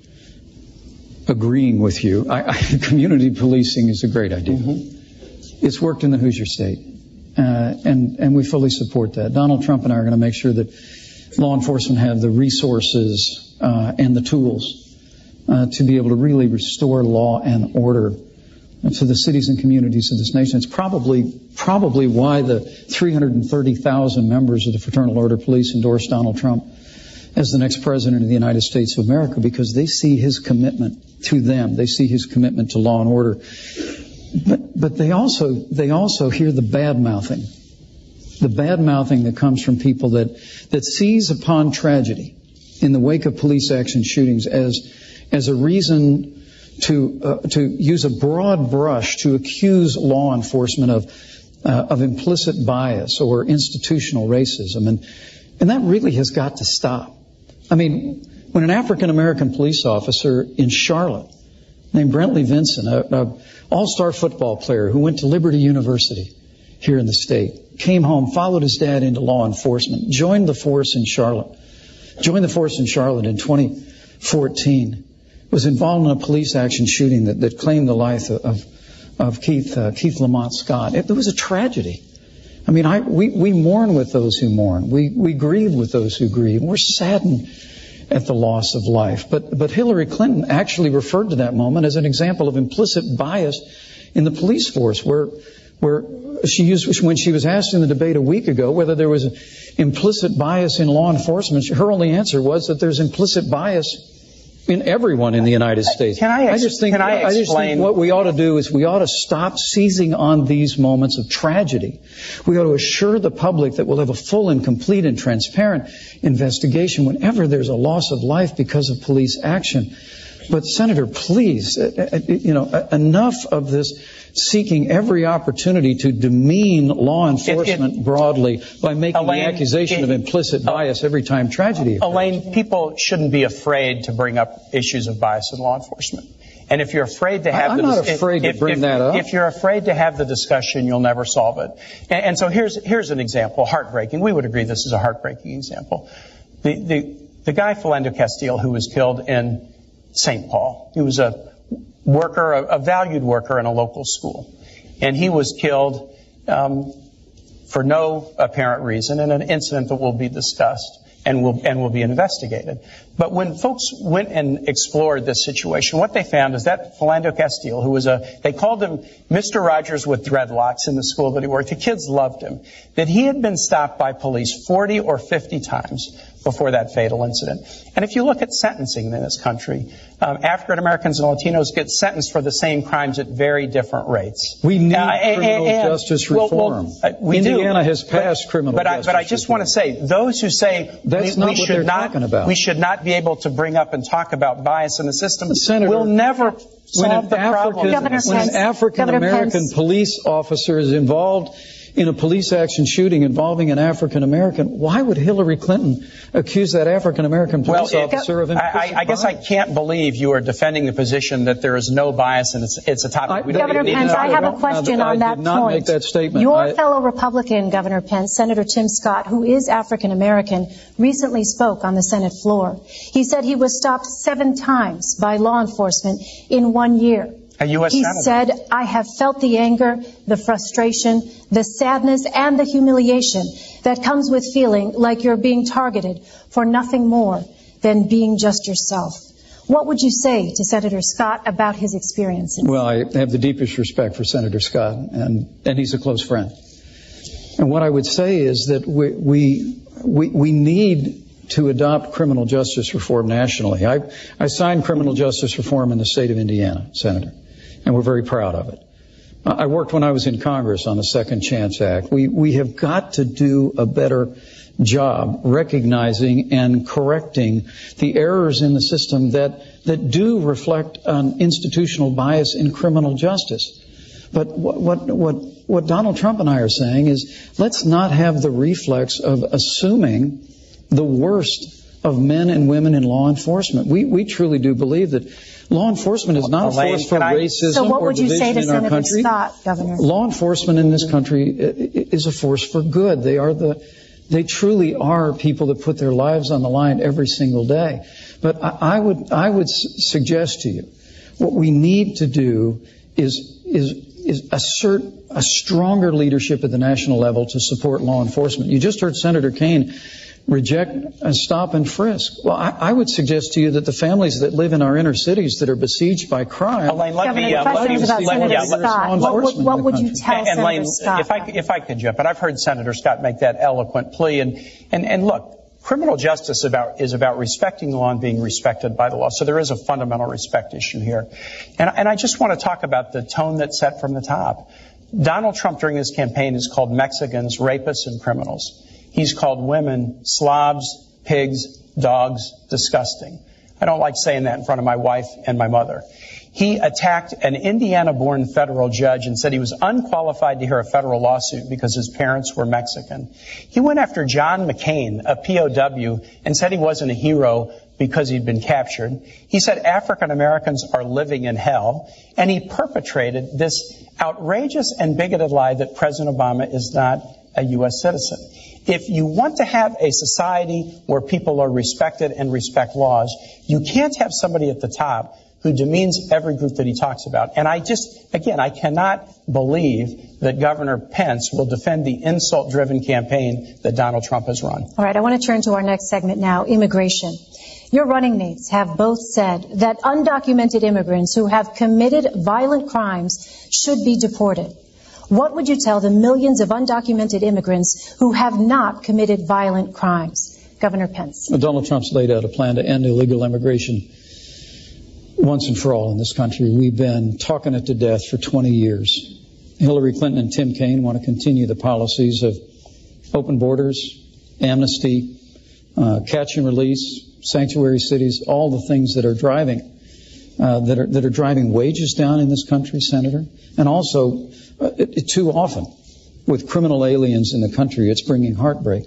S4: agreeing with you, I, I, community policing is a great idea. Mm-hmm. It's worked in the Hoosier State. Uh, and, and we fully support that. Donald Trump and I are going to make sure that law enforcement have the resources uh, and the tools uh, to be able to really restore law and order to the cities and communities of this nation. It's probably probably why the three hundred thirty thousand members of the Fraternal Order Police endorsed Donald Trump as the next president of the United States of America, because they see his commitment to them. They see his commitment to law and order. But, but they also, they also hear the bad mouthing, the bad mouthing that comes from people that, that seize upon tragedy in the wake of police action shootings as, as a reason to, uh, to use a broad brush to accuse law enforcement of, uh, of implicit bias or institutional racism. And, and that really has got to stop. I mean, when an African American police officer in Charlotte named Brentley Vinson, a all-star football player who went to Liberty University here in the state, came home, followed his dad into law enforcement, joined the force in Charlotte, joined the force in Charlotte in twenty fourteen, was involved in a police action shooting that, that claimed the life of, of Keith, uh, Keith Lamont Scott. It, it was a tragedy. I mean, I, we, we mourn with those who mourn. We, we grieve with those who grieve. We're saddened at the loss of life. But, but Hillary Clinton actually referred to that moment as an example of implicit bias in the police force, where, where she used, when she was asked in the debate a week ago whether there was implicit bias in law enforcement, her only answer was that there's implicit bias in everyone in the United States.
S3: Can I, ex-
S4: I just think,
S3: can I,
S4: I just think what we ought to do is we ought to stop seizing on these moments of tragedy. We ought to assure the public that we'll have a full and complete and transparent investigation whenever there's a loss of life because of police action. But Senator, please, you know, enough of this seeking every opportunity to demean law enforcement it, it, broadly by making Elaine, the accusation it, of implicit bias every time tragedy occurs.
S3: Elaine, people shouldn't be afraid to bring up issues of bias in law enforcement. And if you're afraid to have
S4: I'm
S3: the
S4: not
S3: dis-
S4: afraid
S3: if,
S4: to bring
S3: if,
S4: that up.
S3: If you're afraid to have the discussion, you'll never solve it. And, and so here's here's an example, heartbreaking. We would agree this is a heartbreaking example. The the the guy Philando Castile, who was killed in Saint Paul. He was a worker, a, a valued worker in a local school. And he was killed um, for no apparent reason in an incident that will be discussed and will and will be investigated. But when folks went and explored this situation, what they found is that Philando Castile, who was a, they called him Mister Rogers with dreadlocks in the school that he worked. The kids loved him. That he had been stopped by police forty or fifty times before that fatal incident. And if you look at sentencing in this country, um, African Americans and Latinos get sentenced for the same crimes at very different rates.
S4: We need
S3: uh,
S4: criminal
S3: and, and,
S4: justice
S3: well,
S4: reform.
S3: Well, uh, we
S4: Indiana
S3: do,
S4: has passed
S3: but,
S4: criminal
S3: but
S4: justice
S3: I, But I just
S4: reform.
S3: want to say, those who say
S4: That's
S3: we,
S4: not
S3: we
S4: what
S3: should
S4: they're
S3: not,
S4: talking about.
S3: we should not be able to bring up and talk about bias in the system,
S4: Senator,
S3: will never solve the
S4: African,
S3: problem.
S4: When an African American police officer is involved in a police action shooting involving an African American, why would Hillary Clinton accuse that African American police
S3: well,
S4: officer of implicit
S3: I, I, I guess I can't believe you are defending the position that there is no bias and it's, it's a topic.
S1: I,
S3: we don't
S1: Governor
S3: even
S1: Pence,
S3: need
S1: I have a question
S4: I
S1: on that
S4: did not
S1: point.
S4: Make that statement.
S1: Your
S4: I,
S1: fellow Republican, Governor Pence, Senator Tim Scott, who is African American, recently spoke on the Senate floor. He said he was stopped seven times by law enforcement in one year.
S3: A U S
S1: He
S3: Senator.
S1: said, I have felt the anger, the frustration, the sadness, and the humiliation that comes with feeling like you're being targeted for nothing more than being just yourself. What would you say to Senator Scott about his experiences?
S4: Well, I have the deepest respect for Senator Scott, and, and he's a close friend. And what I would say is that we we we, we need to adopt criminal justice reform nationally. I, I signed criminal justice reform in the state of Indiana, Senator, and we're very proud of it. I worked when I was in Congress on the Second Chance Act. We we have got to do a better job recognizing and correcting the errors in the system that, that do reflect an institutional bias in criminal justice. But what, what, what, what Donald Trump and I are saying is let's not have the reflex of assuming the worst of men and women in law enforcement. We, we truly do believe that law enforcement is not
S3: Elaine,
S4: a force for
S3: I,
S4: racism
S1: so what
S4: or
S1: would you
S4: division
S1: say to
S4: in our
S1: Senator
S4: country.
S1: Scott, Governor?
S4: Law enforcement in this country is a force for good. They are the, they truly are people that put their lives on the line every single day. But I, I would, I would suggest to you, what we need to do is, is, is assert a stronger leadership at the national level to support law enforcement. You just heard Senator Kaine reject a stop and frisk. Well, I, I would suggest to you that the families that live in our inner cities that are besieged by crime.
S3: Elaine, let
S1: Governor,
S3: me,
S1: the
S3: uh,
S1: question is about
S3: let,
S1: Senator
S3: yeah,
S1: Scott. What, would, what would you tell
S3: and,
S1: Senator
S3: Elaine,
S1: Scott?
S3: if I, if I could jump, but I've heard Senator Scott make that eloquent plea. And, and, and look, criminal justice about, is about respecting the law and being respected by the law. So there is a fundamental respect issue here. And, and I just want to talk about the tone that's set from the top. Donald Trump during his campaign has called Mexicans rapists and criminals. He's called women slobs, pigs, dogs, disgusting. I don't like saying that in front of my wife and my mother. He attacked an Indiana-born federal judge and said he was unqualified to hear a federal lawsuit because his parents were Mexican. He went after John McCain, a P O W, and said he wasn't a hero because he'd been captured. He said African Americans are living in hell, and he perpetrated this outrageous and bigoted lie that President Obama is not a U S citizen. If you want to have a society where people are respected and respect laws, you can't have somebody at the top who demeans every group that he talks about. And I just, again, I cannot believe that Governor Pence will defend the insult-driven campaign that Donald Trump has run.
S1: All right, I want to turn to our next segment now, immigration. Your running mates have both said that undocumented immigrants who have committed violent crimes should be deported. What would you tell the millions of undocumented immigrants who have not committed violent crimes? Governor Pence.
S4: Well, Donald Trump's laid out a plan to end illegal immigration once and for all in this country. We've been talking it to death for twenty years. Hillary Clinton and Tim Kaine want to continue the policies of open borders, amnesty, uh, catch and release, sanctuary cities, all the things that are driving uh, that are that are driving wages down in this country, Senator, and also uh, it, it, too often with criminal aliens in the country, it's bringing heartbreak.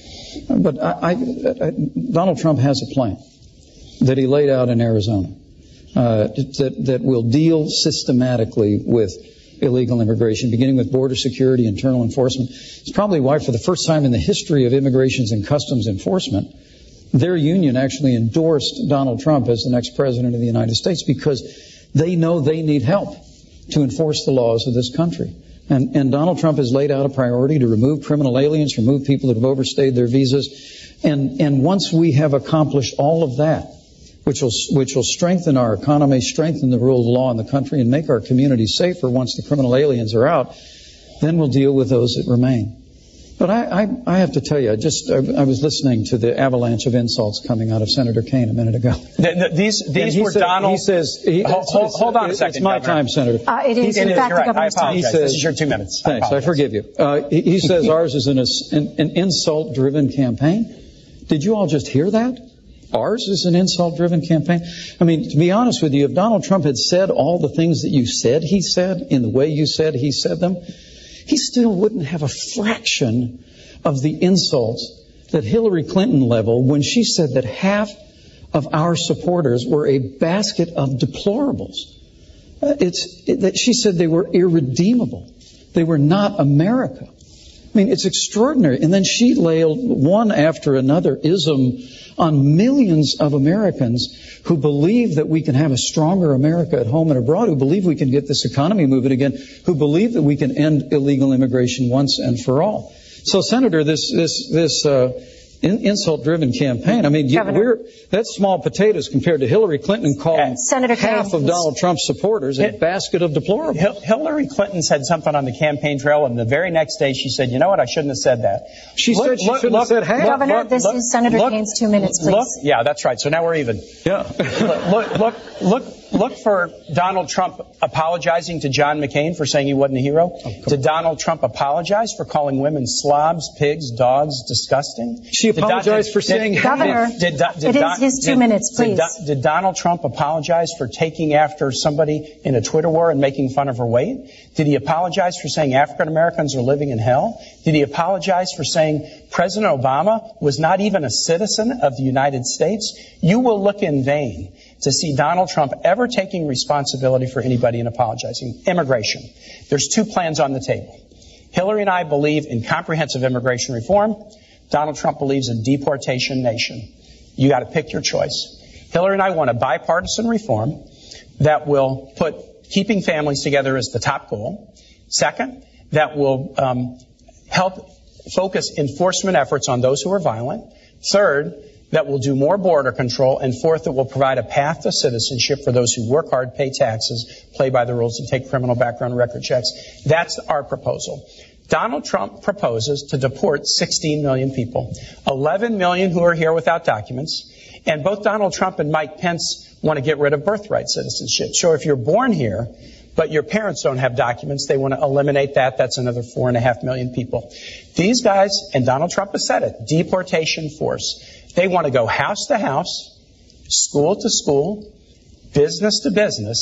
S4: But I, I, I, Donald Trump has a plan that he laid out in Arizona uh, that that will deal systematically with illegal immigration, beginning with border security, internal enforcement. It's probably why, for the first time in the history of Immigrations and Customs Enforcement, their union actually endorsed Donald Trump as the next president of the United States, because they know they need help to enforce the laws of this country. And, and Donald Trump has laid out a priority to remove criminal aliens, remove people that have overstayed their visas. And, and once we have accomplished all of that, which will, which will strengthen our economy, strengthen the rule of law in the country, and make our communities safer once the criminal aliens are out, then we'll deal with those that remain. But I, I, I have to tell you, I just I, I was listening to the avalanche of insults coming out of Senator Kaine a minute ago.
S3: The, the, these these were
S4: said,
S3: Donald.
S4: He says, he,
S3: hold, hold, hold on a second.
S4: It's my
S3: Governor.
S4: time, Senator.
S1: Uh, it is,
S3: it
S1: in
S3: is
S1: fact, the
S3: right.
S1: governor's
S3: I
S1: time.
S3: apologize.
S4: Says,
S3: this is your two minutes.
S4: Thanks. I, I forgive you. Uh, he, he says ours is an, an, an insult-driven campaign. Did you all just hear that? Ours is an insult-driven campaign. I mean, to be honest with you, if Donald Trump had said all the things that you said he said in the way you said he said them, he still wouldn't have a fraction of the insults that Hillary Clinton leveled when she said that half of our supporters were a basket of deplorables. Uh, it's it, that she said they were irredeemable. They were not America. I mean, it's extraordinary. And then she laid one after another ism on millions of Americans who believe that we can have a stronger America at home and abroad, who believe we can get this economy moving again, who believe that we can end illegal immigration once and for all. So, Senator, this this this uh, in, insult-driven campaign, I mean, you, we're that's small potatoes compared to Hillary Clinton calling
S1: Senator
S4: half
S1: Kaine,
S4: of Donald Trump's supporters a basket of deplorables.
S3: Hillary Clinton said something on the campaign trail, and the very next day she said, you know what, I shouldn't have said that.
S4: She
S3: look,
S4: said she
S3: look,
S4: shouldn't
S3: look,
S4: have said half.
S1: Governor,
S3: look,
S1: this
S3: look,
S1: is Senator
S3: look,
S1: Kaine's two minutes, please.
S3: Look, yeah, that's right. So now we're even.
S4: Yeah.
S3: look, look, look, look for Donald Trump apologizing to John McCain for saying he wasn't a hero. Oh, did Donald Trump apologize for calling women slobs, pigs, dogs, disgusting?
S4: She apologized
S3: did,
S4: for saying
S3: did,
S1: Governor,
S3: did, did, did,
S1: it is his two
S3: did,
S1: minutes, please.
S3: Did, did Donald Trump apologize for taking after somebody in a Twitter war and making fun of her weight? Did he apologize for saying African Americans are living in hell? Did he apologize for saying President Obama was not even a citizen of the United States? You will look in vain to see Donald Trump ever taking responsibility for anybody and apologizing. Immigration. There's two plans on the table. Hillary and I believe in comprehensive immigration reform. Donald Trump believes in deportation nation. You got to pick your choice. Hillary and I want a bipartisan reform that will put keeping families together as the top goal. Second, that will um, help focus enforcement efforts on those who are violent. Third, that will do more border control. And fourth, that will provide a path to citizenship for those who work hard, pay taxes, play by the rules, and take criminal background record checks. That's our proposal. Donald Trump proposes to deport sixteen million people, eleven million who are here without documents. And both Donald Trump and Mike Pence want to get rid of birthright citizenship. So if you're born here, but your parents don't have documents, they want to eliminate that. That's another four and a half million people. These guys, and Donald Trump has said it, deportation force. They want to go house to house, school to school, business to business,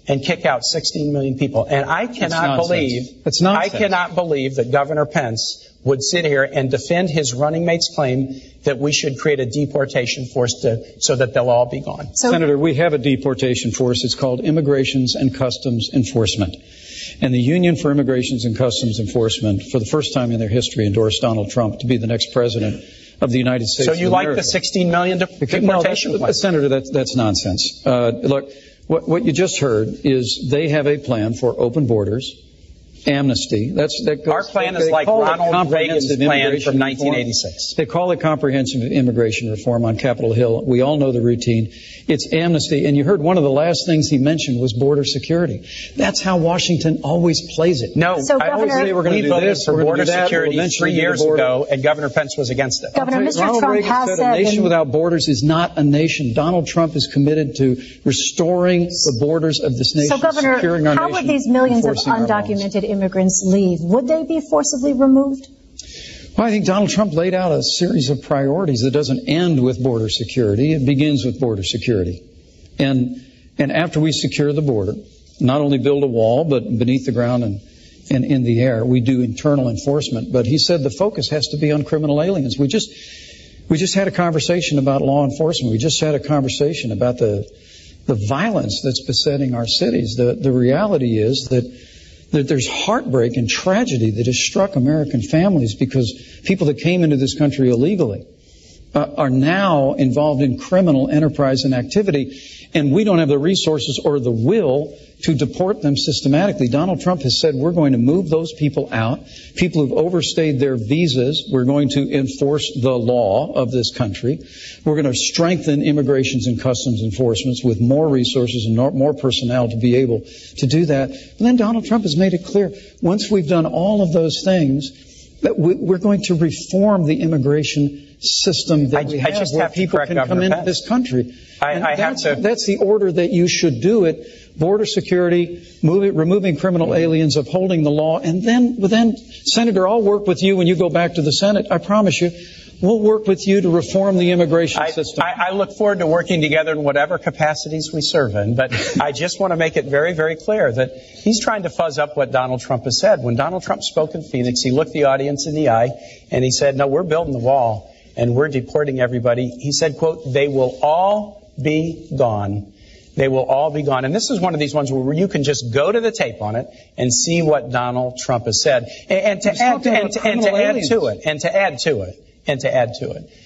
S3: and kick out sixteen million people. And I cannot believe,
S4: That's
S3: I
S4: nonsense.
S3: cannot believe that Governor Pence would sit here and defend his running mate's claim that we should create a deportation force to, so that they'll all be gone.
S1: So,
S4: Senator, we have a deportation force. It's called Immigrations and Customs Enforcement. And the Union for Immigrations and Customs Enforcement, for the first time in their history, endorsed Donald Trump to be the next president of the United States.
S3: So you
S4: of
S3: like
S4: America.
S3: the sixteen million de- deportation
S4: no, that's,
S3: plan?
S4: Senator, that's, that's nonsense. Uh, look, what, what you just heard is they have a plan for open borders, amnesty. That's that goes,
S3: Our plan
S4: they,
S3: is
S4: they
S3: like Ronald Reagan's plan from nineteen eighty-six.
S4: They call it comprehensive immigration reform on Capitol Hill. We all know the routine. It's amnesty. And you heard one of the last things he mentioned was border security. That's how Washington always plays it.
S3: No,
S1: So,
S3: I always
S1: Governor-
S3: say we're going
S4: We
S3: to do
S4: voted
S3: this
S4: for
S3: for border
S4: that. We'll
S3: security
S4: eventually
S3: three
S4: do the
S3: years
S4: border.
S3: ago, and Governor Pence was against it.
S1: Governor, Mister
S4: Ronald
S1: Trump
S4: Reagan
S1: has
S4: said
S1: said
S4: a nation
S1: in-
S4: without borders is not a nation. Donald Trump is committed to restoring the borders of this nation,
S1: So, Governor,
S4: securing our
S1: how
S4: nation,
S1: would these millions of
S4: enforcing our laws.
S1: undocumented immigrants leave? Would they be forcibly removed?
S4: Well, I think Donald Trump laid out a series of priorities that doesn't end with border security. It begins with border security. And and after we secure the border, not only build a wall, but beneath the ground and, and in the air, we do internal enforcement. But he said the focus has to be on criminal aliens. We just we just had a conversation about law enforcement. We just had a conversation about the the violence that's besetting our cities. The the reality is that that there's heartbreak and tragedy that has struck American families because people that came into this country illegally uh, are now involved in criminal enterprise and activity, and we don't have the resources or the will to deport them systematically. Donald Trump has said we're going to move those people out, people who've overstayed their visas. We're going to enforce the law of this country. We're going to strengthen immigrations and customs enforcements with more resources and more personnel to be able to do that. And then Donald Trump has made it clear, once we've done all of those things, that we're going to reform the immigration system that
S3: I-
S4: we
S3: I
S4: have,
S3: just
S4: where
S3: have to
S4: people
S3: correct
S4: can
S3: Governor
S4: come into
S3: Pence.
S4: this country.
S3: I-
S4: And
S3: I have
S4: that's,
S3: to-
S4: that's the order that you should do it. Border security, move it, removing criminal aliens, upholding the law, and then, well, then, Senator, I'll work with you when you go back to the Senate. I promise you, we'll work with you to reform the immigration
S3: I,
S4: system.
S3: I, I look forward to working together in whatever capacities we serve in, but I just want to make it very, very clear that he's trying to fuzz up what Donald Trump has said. When Donald Trump spoke in Phoenix, he looked the audience in the eye and he said, no, we're building the wall and we're deporting everybody. He said, quote, they will all be gone. They will all be gone. And this is one of these ones where you can just go to the tape on it and see what Donald Trump has said. And, and to
S4: He's
S3: add,
S4: talking
S3: and,
S4: about
S3: to, and to
S4: criminal
S3: add
S4: aliens.
S3: to it, and to add to it, and to add to it.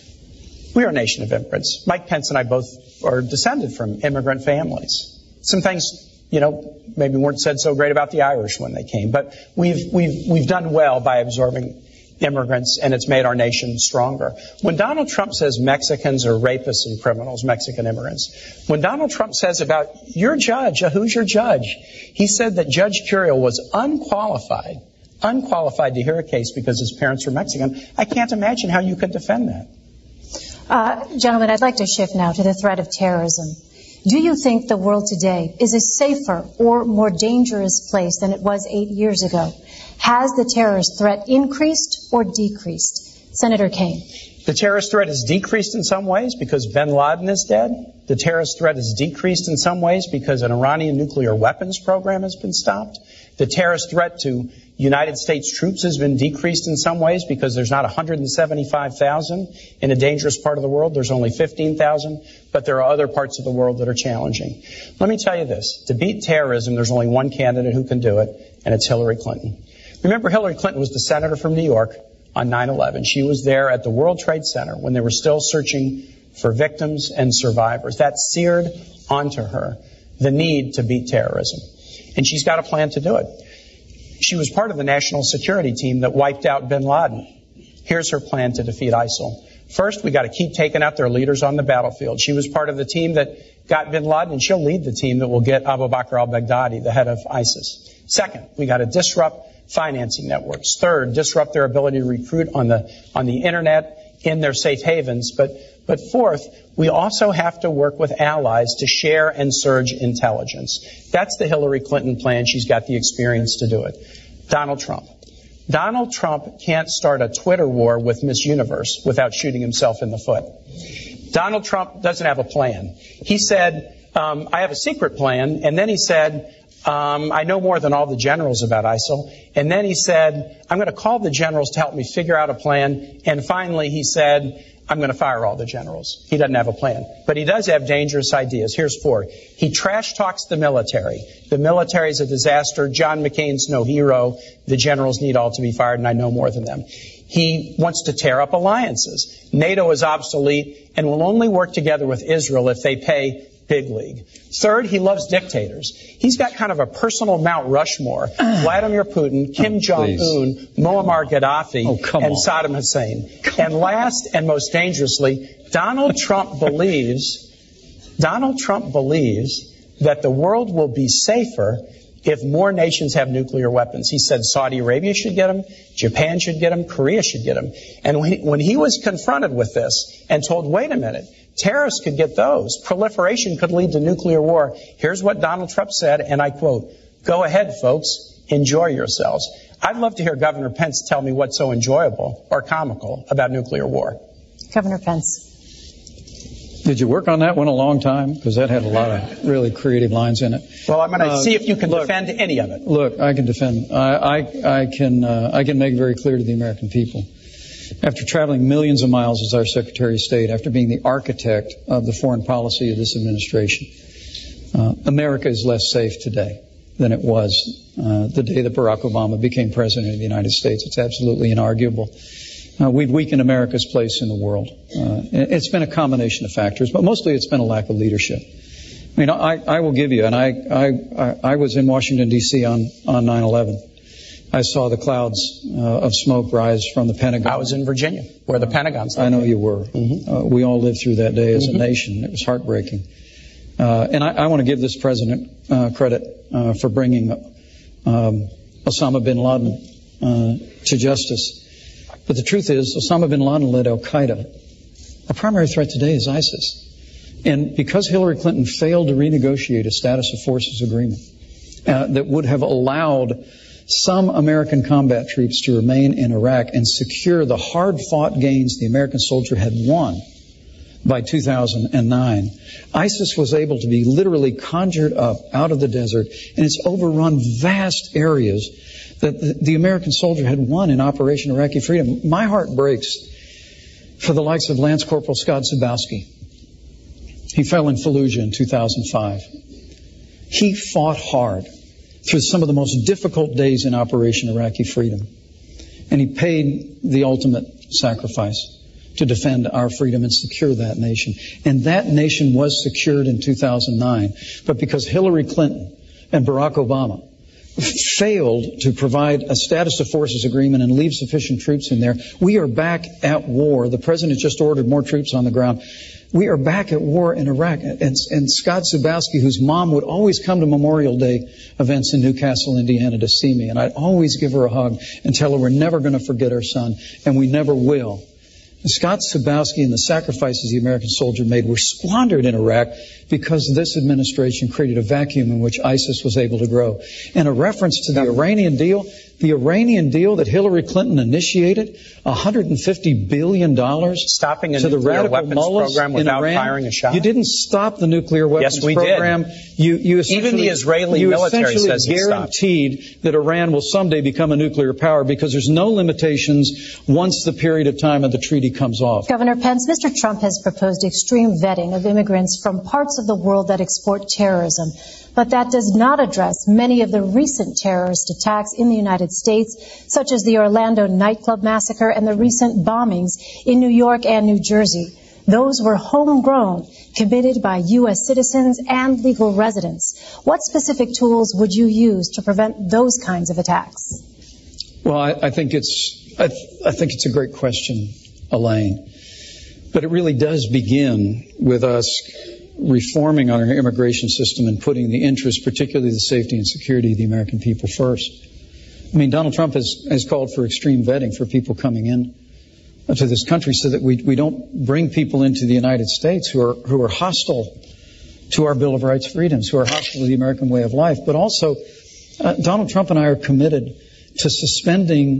S3: We are a nation of immigrants. Mike Pence and I both are descended from immigrant families. Some things, you know, maybe weren't said so great about the Irish when they came, but we've we've we've done well by absorbing immigrants, and it's made our nation stronger. When Donald Trump says Mexicans are rapists and criminals, Mexican immigrants, when Donald Trump says about your judge, uh, who's your judge? He said that Judge Curiel was unqualified, unqualified to hear a case because his parents were Mexican. I can't imagine how you could defend that.
S1: Uh, gentlemen, I'd like to shift now to the threat of terrorism. Do you think the world today is a safer or more dangerous place than it was eight years ago? Has the terrorist threat increased or decreased? Senator Kaine.
S3: The terrorist threat has decreased in some ways because bin Laden is dead. The terrorist threat has decreased in some ways because an Iranian nuclear weapons program has been stopped. The terrorist threat to United States troops has been decreased in some ways because there's not one hundred seventy-five thousand in a dangerous part of the world. There's only fifteen thousand, but there are other parts of the world that are challenging. Let me tell you this. To beat terrorism, there's only one candidate who can do it, and it's Hillary Clinton. Remember, Hillary Clinton was the senator from New York on nine eleven. She was there at the World Trade Center when they were still searching for victims and survivors. That seared onto her the need to beat terrorism. And she's got a plan to do it. She was part of the national security team that wiped out bin Laden. Here's her plan to defeat ISIL. First, we got to keep taking out their leaders on the battlefield. She was part of the team that got bin Laden, and she'll lead the team that will get Abu Bakr al-Baghdadi, the head of ISIS. Second, we got to disrupt financing networks. Third, disrupt their ability to recruit on the on the internet in their safe havens. But but fourth, we also have to work with allies to share and surge intelligence. That's the Hillary Clinton plan. She's got the experience to do it. Donald Trump. Donald Trump can't start a Twitter war with Miss Universe without shooting himself in the foot. Donald Trump doesn't have a plan. He said um, I have a secret plan. And then he said, um, I know more than all the generals about ISIL. And then he said, I'm going to call the generals to help me figure out a plan. And finally, he said, I'm going to fire all the generals. He doesn't have a plan. But he does have dangerous ideas. Here's four. He trash talks the military. The military is a disaster. John McCain's no hero. The generals need all to be fired, and I know more than them. He wants to tear up alliances. NATO is obsolete and will only work together with Israel if they pay big league. Third, he loves dictators. He's got kind of a personal Mount Rushmore. Vladimir Putin, Kim
S4: oh,
S3: Jong-un, Muammar Gaddafi,
S4: oh,
S3: and
S4: on.
S3: Saddam Hussein. And last and most dangerously, Donald Trump believes, Donald Trump believes that the world will be safer if more nations have nuclear weapons. He said Saudi Arabia should get them, Japan should get them, Korea should get them. And when he, when he was confronted with this and told, wait a minute, terrorists could get those, proliferation could lead to nuclear war, here's what Donald Trump said, and I quote, go ahead, folks, enjoy yourselves. I'd love to hear Governor Pence tell me what's so enjoyable or comical about nuclear war.
S1: Governor Pence.
S4: Did you work on that one a long time? Because that had a lot of really creative lines in it.
S3: Well, I'm going to uh, see if you can
S4: look,
S3: defend any of it.
S4: Look, I can defend. I, I, I can. Uh, I can make it very clear to the American people. After traveling millions of miles as our Secretary of State, after being the architect of the foreign policy of this administration, uh, America is less safe today than it was uh, the day that Barack Obama became President of the United States. It's absolutely inarguable. Uh, we've weakened America's place in the world. Uh, it's been a combination of factors, but mostly it's been a lack of leadership. I mean, I, I will give you, and I, I, I was in Washington, D C on, on nine eleven. I saw the clouds uh, of smoke rise from the Pentagon.
S3: I was in Virginia, where the Pentagon's
S4: I know you were. Mm-hmm. Uh, we all lived through that day as mm-hmm. a nation. It was heartbreaking. Uh, and I, I want to give this president uh, credit uh, for bringing um, Osama bin Laden uh, to justice. But the truth is, Osama bin Laden led al-Qaeda. Our primary threat today is ISIS. And because Hillary Clinton failed to renegotiate a status of forces agreement uh, that would have allowed some American combat troops to remain in Iraq and secure the hard-fought gains the American soldier had won by two thousand nine, ISIS was able to be literally conjured up out of the desert, and it's overrun vast areas that the, the American soldier had won in Operation Iraqi Freedom. My heart breaks for the likes of Lance Corporal Scott Zabowski. He fell in Fallujah in two thousand five. He fought hard through some of the most difficult days in Operation Iraqi Freedom. And he paid the ultimate sacrifice to defend our freedom and secure that nation. And that nation was secured in two thousand nine. But because Hillary Clinton and Barack Obama failed to provide a status of forces agreement and leave sufficient troops in there, we are back at war. The president just ordered more troops on the ground. We are back at war in Iraq. And, and Scott Zabowski, whose mom would always come to Memorial Day events in Newcastle, Indiana to see me, and I'd always give her a hug and tell her we're never going to forget our son, and we never will. And Scott Zabowski and the sacrifices the American soldier made were squandered in Iraq because this administration created a vacuum in which ISIS was able to grow. And a reference to the Iranian deal, the Iranian deal that Hillary Clinton initiated, one hundred fifty billion dollars
S3: stopping a
S4: to the
S3: nuclear
S4: radical
S3: weapons
S4: mullahs
S3: program without
S4: in Iran.
S3: firing a shot.
S4: You didn't stop the nuclear weapons
S3: yes, we
S4: program.
S3: Did.
S4: You, you
S3: Even the Israeli
S4: you
S3: military
S4: essentially
S3: says it stopped.
S4: guaranteed that Iran will someday become a nuclear power because there's no limitations once the period of time of the treaty comes off.
S1: Governor Pence, Mister Trump has proposed extreme vetting of immigrants from parts of the world that export terrorism. But that does not address many of the recent terrorist attacks in the United States, such as the Orlando nightclub massacre and the recent bombings in New York and New Jersey. Those were homegrown, committed by U S citizens and legal residents. What specific tools would you use to prevent those kinds of attacks?
S4: Well, I, I think it's I, th- I think it's a great question, Elaine. But it really does begin with us reforming our immigration system and putting the interests, particularly the safety and security of the American people first. I mean, Donald Trump has, has called for extreme vetting for people coming in to this country so that we, we don't bring people into the United States who are, who are hostile to our Bill of Rights freedoms, who are hostile to the American way of life. But also, uh, Donald Trump and I are committed to suspending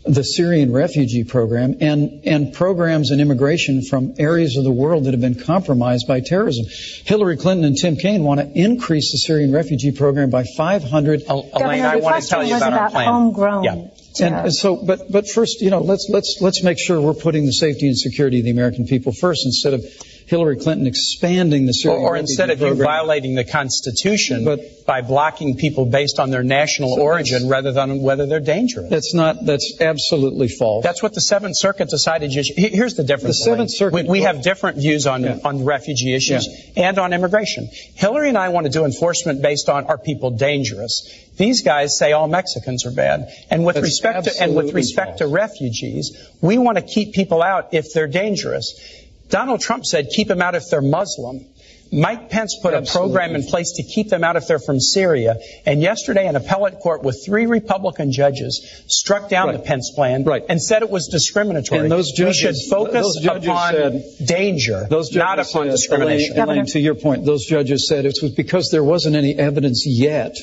S4: the Syrian refugee program and, and programs and immigration from areas of the world that have been compromised by terrorism. Hillary Clinton and Tim Kaine want to increase the Syrian refugee program by five hundred.
S3: Elaine, I want to tell you about our plan.
S1: Homegrown.
S3: Yeah.
S4: And so, but but first, you know, let's let's let's make sure we're putting the safety and security of the American people first, instead of Hillary Clinton expanding the Syrian
S3: or, or instead of
S4: program.
S3: you violating the Constitution
S4: but,
S3: by blocking people based on their national
S4: so
S3: origin rather than whether they're dangerous.
S4: That's not. That's absolutely false.
S3: That's what the Seventh Circuit decided. Here's the difference.
S4: The Seventh Circuit.
S3: We, we have different views on
S4: yeah.
S3: on refugee issues
S4: yeah.
S3: and on immigration. Hillary and I want to do enforcement based on, are people dangerous? These guys say all Mexicans are bad. And with
S4: That's
S3: respect to and with respect
S4: false.
S3: to refugees, we want to keep people out if they're dangerous. Donald Trump said keep them out if they're Muslim. Mike Pence put Absolutely. a program in place to keep them out if they're from Syria. And yesterday, an appellate court with three Republican judges struck down
S4: right.
S3: the Pence plan
S4: right.
S3: and said it was discriminatory.
S4: And those judges,
S3: we should focus upon
S4: said,
S3: danger,
S4: those
S3: not upon
S4: said,
S3: discrimination.
S4: Elaine, Elaine, to your point, those judges said it was because there wasn't any evidence yet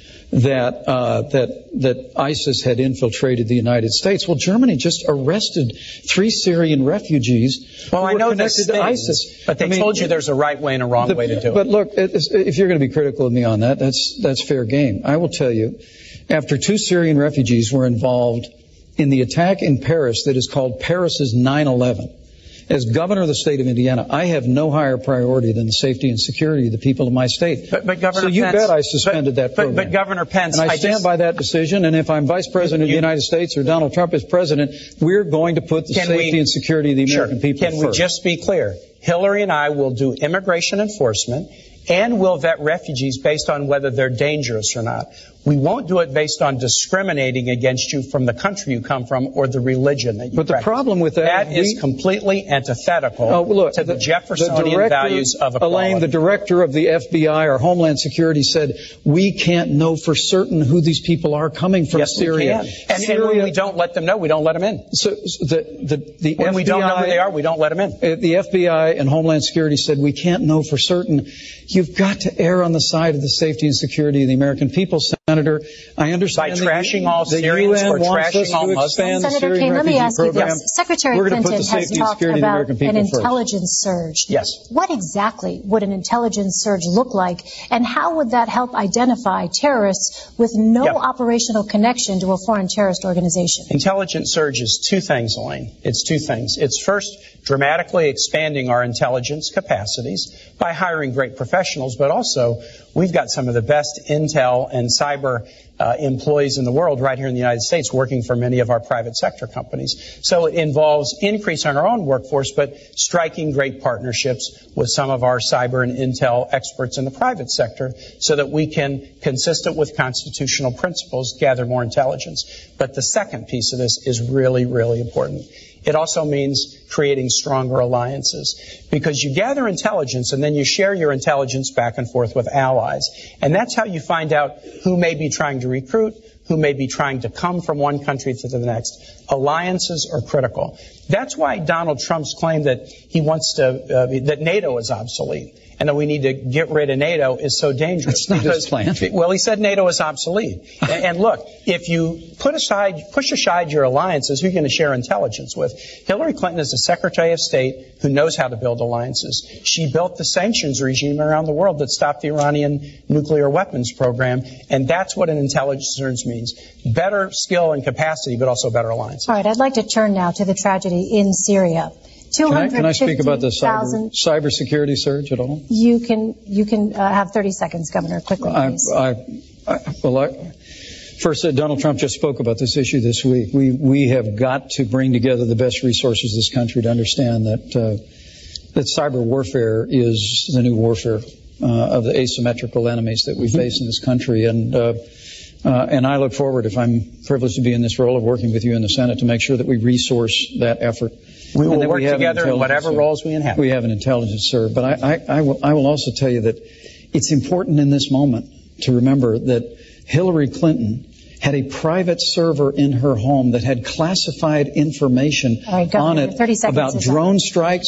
S4: that uh, that that ISIS had infiltrated the United States. Well, Germany just arrested three Syrian refugees
S3: well,
S4: who
S3: I
S4: were
S3: know
S4: connected to ISIS.
S3: But they I mean,
S4: told
S3: you there's a right way and a wrong
S4: the,
S3: way to do
S4: but
S3: it.
S4: But look, if you're going to be critical of me on that, that's that's fair game. I will tell you, after two Syrian refugees were involved in the attack in Paris that is called Paris's nine eleven, as governor of the state of Indiana, I have no higher priority than the safety and security of the people of my state.
S3: But, but Governor
S4: so you
S3: Pence,
S4: bet I suspended
S3: but,
S4: that program.
S3: But, but Governor Pence,
S4: and I,
S3: I
S4: stand
S3: just,
S4: by that decision. And if I'm vice president you, of the United States or Donald Trump is president, we're going to put the safety
S3: we,
S4: and security of the American
S3: sure,
S4: people
S3: can
S4: first.
S3: Can we just be clear? Hillary and I will do immigration enforcement and will vet refugees based on whether they're dangerous or not. We won't do it based on discriminating against you from the country you come from or the religion that you
S4: But
S3: practice.
S4: The problem with that,
S3: that is
S4: we,
S3: completely antithetical
S4: oh, look,
S3: to the,
S4: the
S3: Jeffersonian
S4: the director,
S3: values of equality.
S4: Elaine, the director of the F B I or Homeland Security said, we can't know for certain who these people are coming from
S3: yes,
S4: Syria.
S3: We can. And,
S4: Syria.
S3: and when we don't let them know, we don't let them in.
S4: So, so the, the, the
S3: when
S4: F B I,
S3: we don't know who they are, we don't let them in.
S4: Uh, the F B I and Homeland Security said, we can't know for certain. You've got to err on the side of the safety and security of the American people, Senator. I understand
S3: by trashing
S4: the,
S3: all
S4: the
S3: Syrians
S4: U N
S3: or trashing all
S4: Muslims.
S1: Senator Kaine, let me ask you this. Secretary
S4: We're
S1: Clinton
S4: put the
S1: has talked about an intelligence surge.
S3: Yes.
S1: What exactly would an intelligence surge look like, and how would that help identify terrorists with no
S3: yep.
S1: operational connection to a foreign terrorist organization?
S3: Intelligence surge is two things, Elaine. It's two things. It's first, dramatically expanding our intelligence capacities by hiring great professionals, but also we've got some of the best intel and cyber uh, employees in the world right here in the United States working for many of our private sector companies. So it involves increasing our own workforce, but striking great partnerships with some of our cyber and intel experts in the private sector so that we can, consistent with constitutional principles, gather more intelligence. But the second piece of this is really, really important. It also means creating stronger alliances because you gather intelligence and then you share your intelligence back and forth with allies. And that's how you find out who may be trying to recruit, who may be trying to come from one country to the next. Alliances are critical. That's why Donald Trump's claim that he wants to, uh, that NATO is obsolete and that we need to get rid of NATO is so dangerous.
S4: That's not
S3: because,
S4: his plan.
S3: Well, he said NATO is obsolete. and, and look, if you put aside, push aside your alliances, who are you going to share intelligence with? Hillary Clinton is a Secretary of State who knows how to build alliances. She built the sanctions regime around the world that stopped the Iranian nuclear weapons program, and that's what an intelligence surge means. Better skill and capacity, but also better alliances.
S1: All right, I'd like to turn now to the tragedy in Syria.
S4: Can I, can I speak about the cyber, cyber security surge at all?
S1: You can you can uh, have thirty seconds, Governor, quickly, please.
S4: I, I, I, well, I, first, uh, Donald Trump just spoke about this issue this week. We we have got to bring together the best resources of this country to understand that uh, that cyber warfare is the new warfare uh, of the asymmetrical enemies that we mm-hmm. face in this country. And uh, uh, and I look forward, if I'm privileged to be in this role, of working with you in the Senate to make sure that we resource that effort.
S3: We will work together in whatever roles we inhabit.
S4: We have an intelligence serve. But I, I, I, will, I will also tell you that it's important in this moment to remember that Hillary Clinton had a private server in her home that had classified information
S1: right, Governor,
S4: on it about drone strikes.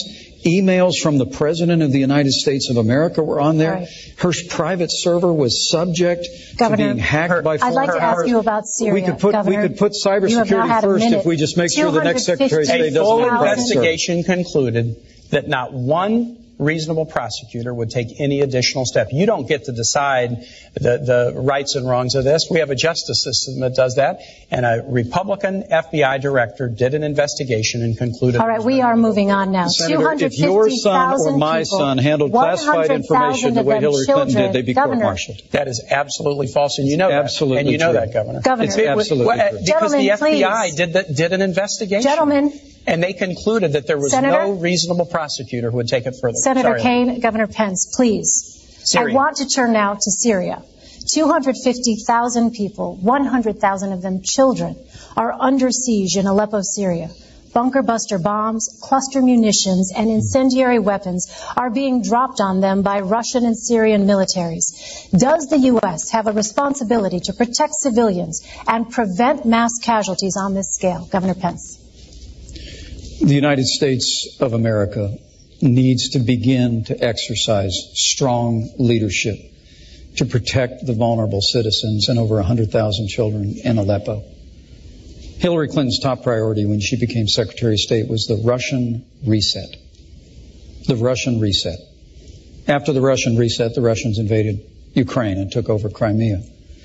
S4: Emails from the President of the United States of America were on there.
S1: Right.
S4: Her private server was subject
S1: Governor,
S4: to being hacked
S1: her,
S4: by foreign
S1: I'd like to ask you about Syria.
S4: We could put,
S1: Governor,
S4: we could put cybersecurity first if we just make sure the next Secretary of State doesn't
S3: A full
S4: have a
S3: investigation concluded that not one reasonable prosecutor would take any additional step. You don't get to decide the, the rights and wrongs of this. We have a justice system that does that. And a Republican F B I director did an investigation and concluded.
S1: All right, we are moving on now.
S4: Senator, if your son or my
S1: people,
S4: son handled classified information the way Hillary Clinton did, they'd be court-martialed.
S3: That is absolutely false, and you know
S4: absolutely
S3: that. And you know
S4: true.
S3: that, Governor.
S1: Governor.
S3: It's, it,
S4: absolutely
S3: well,
S4: true.
S3: Because
S1: Gentlemen,
S3: the F B I
S1: please.
S3: did, the, did an investigation.
S1: Gentlemen.
S3: And they concluded that there was
S1: Senator,
S3: no reasonable prosecutor who would take it further.
S1: Senator
S3: Sorry.
S1: Kaine, Governor Pence, please.
S3: Syria.
S1: I want to turn now to Syria. two hundred fifty thousand people, one hundred thousand of them children, are under siege in Aleppo, Syria. Bunker buster bombs, cluster munitions, and incendiary weapons are being dropped on them by Russian and Syrian militaries. Does the U S have a responsibility to protect civilians and prevent mass casualties on this scale? Governor Pence.
S4: The United States of America needs to begin to exercise strong leadership to protect the vulnerable citizens and over one hundred thousand children in Aleppo. Hillary Clinton's top priority when she became Secretary of State was the Russian reset. The Russian reset. After the Russian reset, the Russians invaded Ukraine and took over Crimea.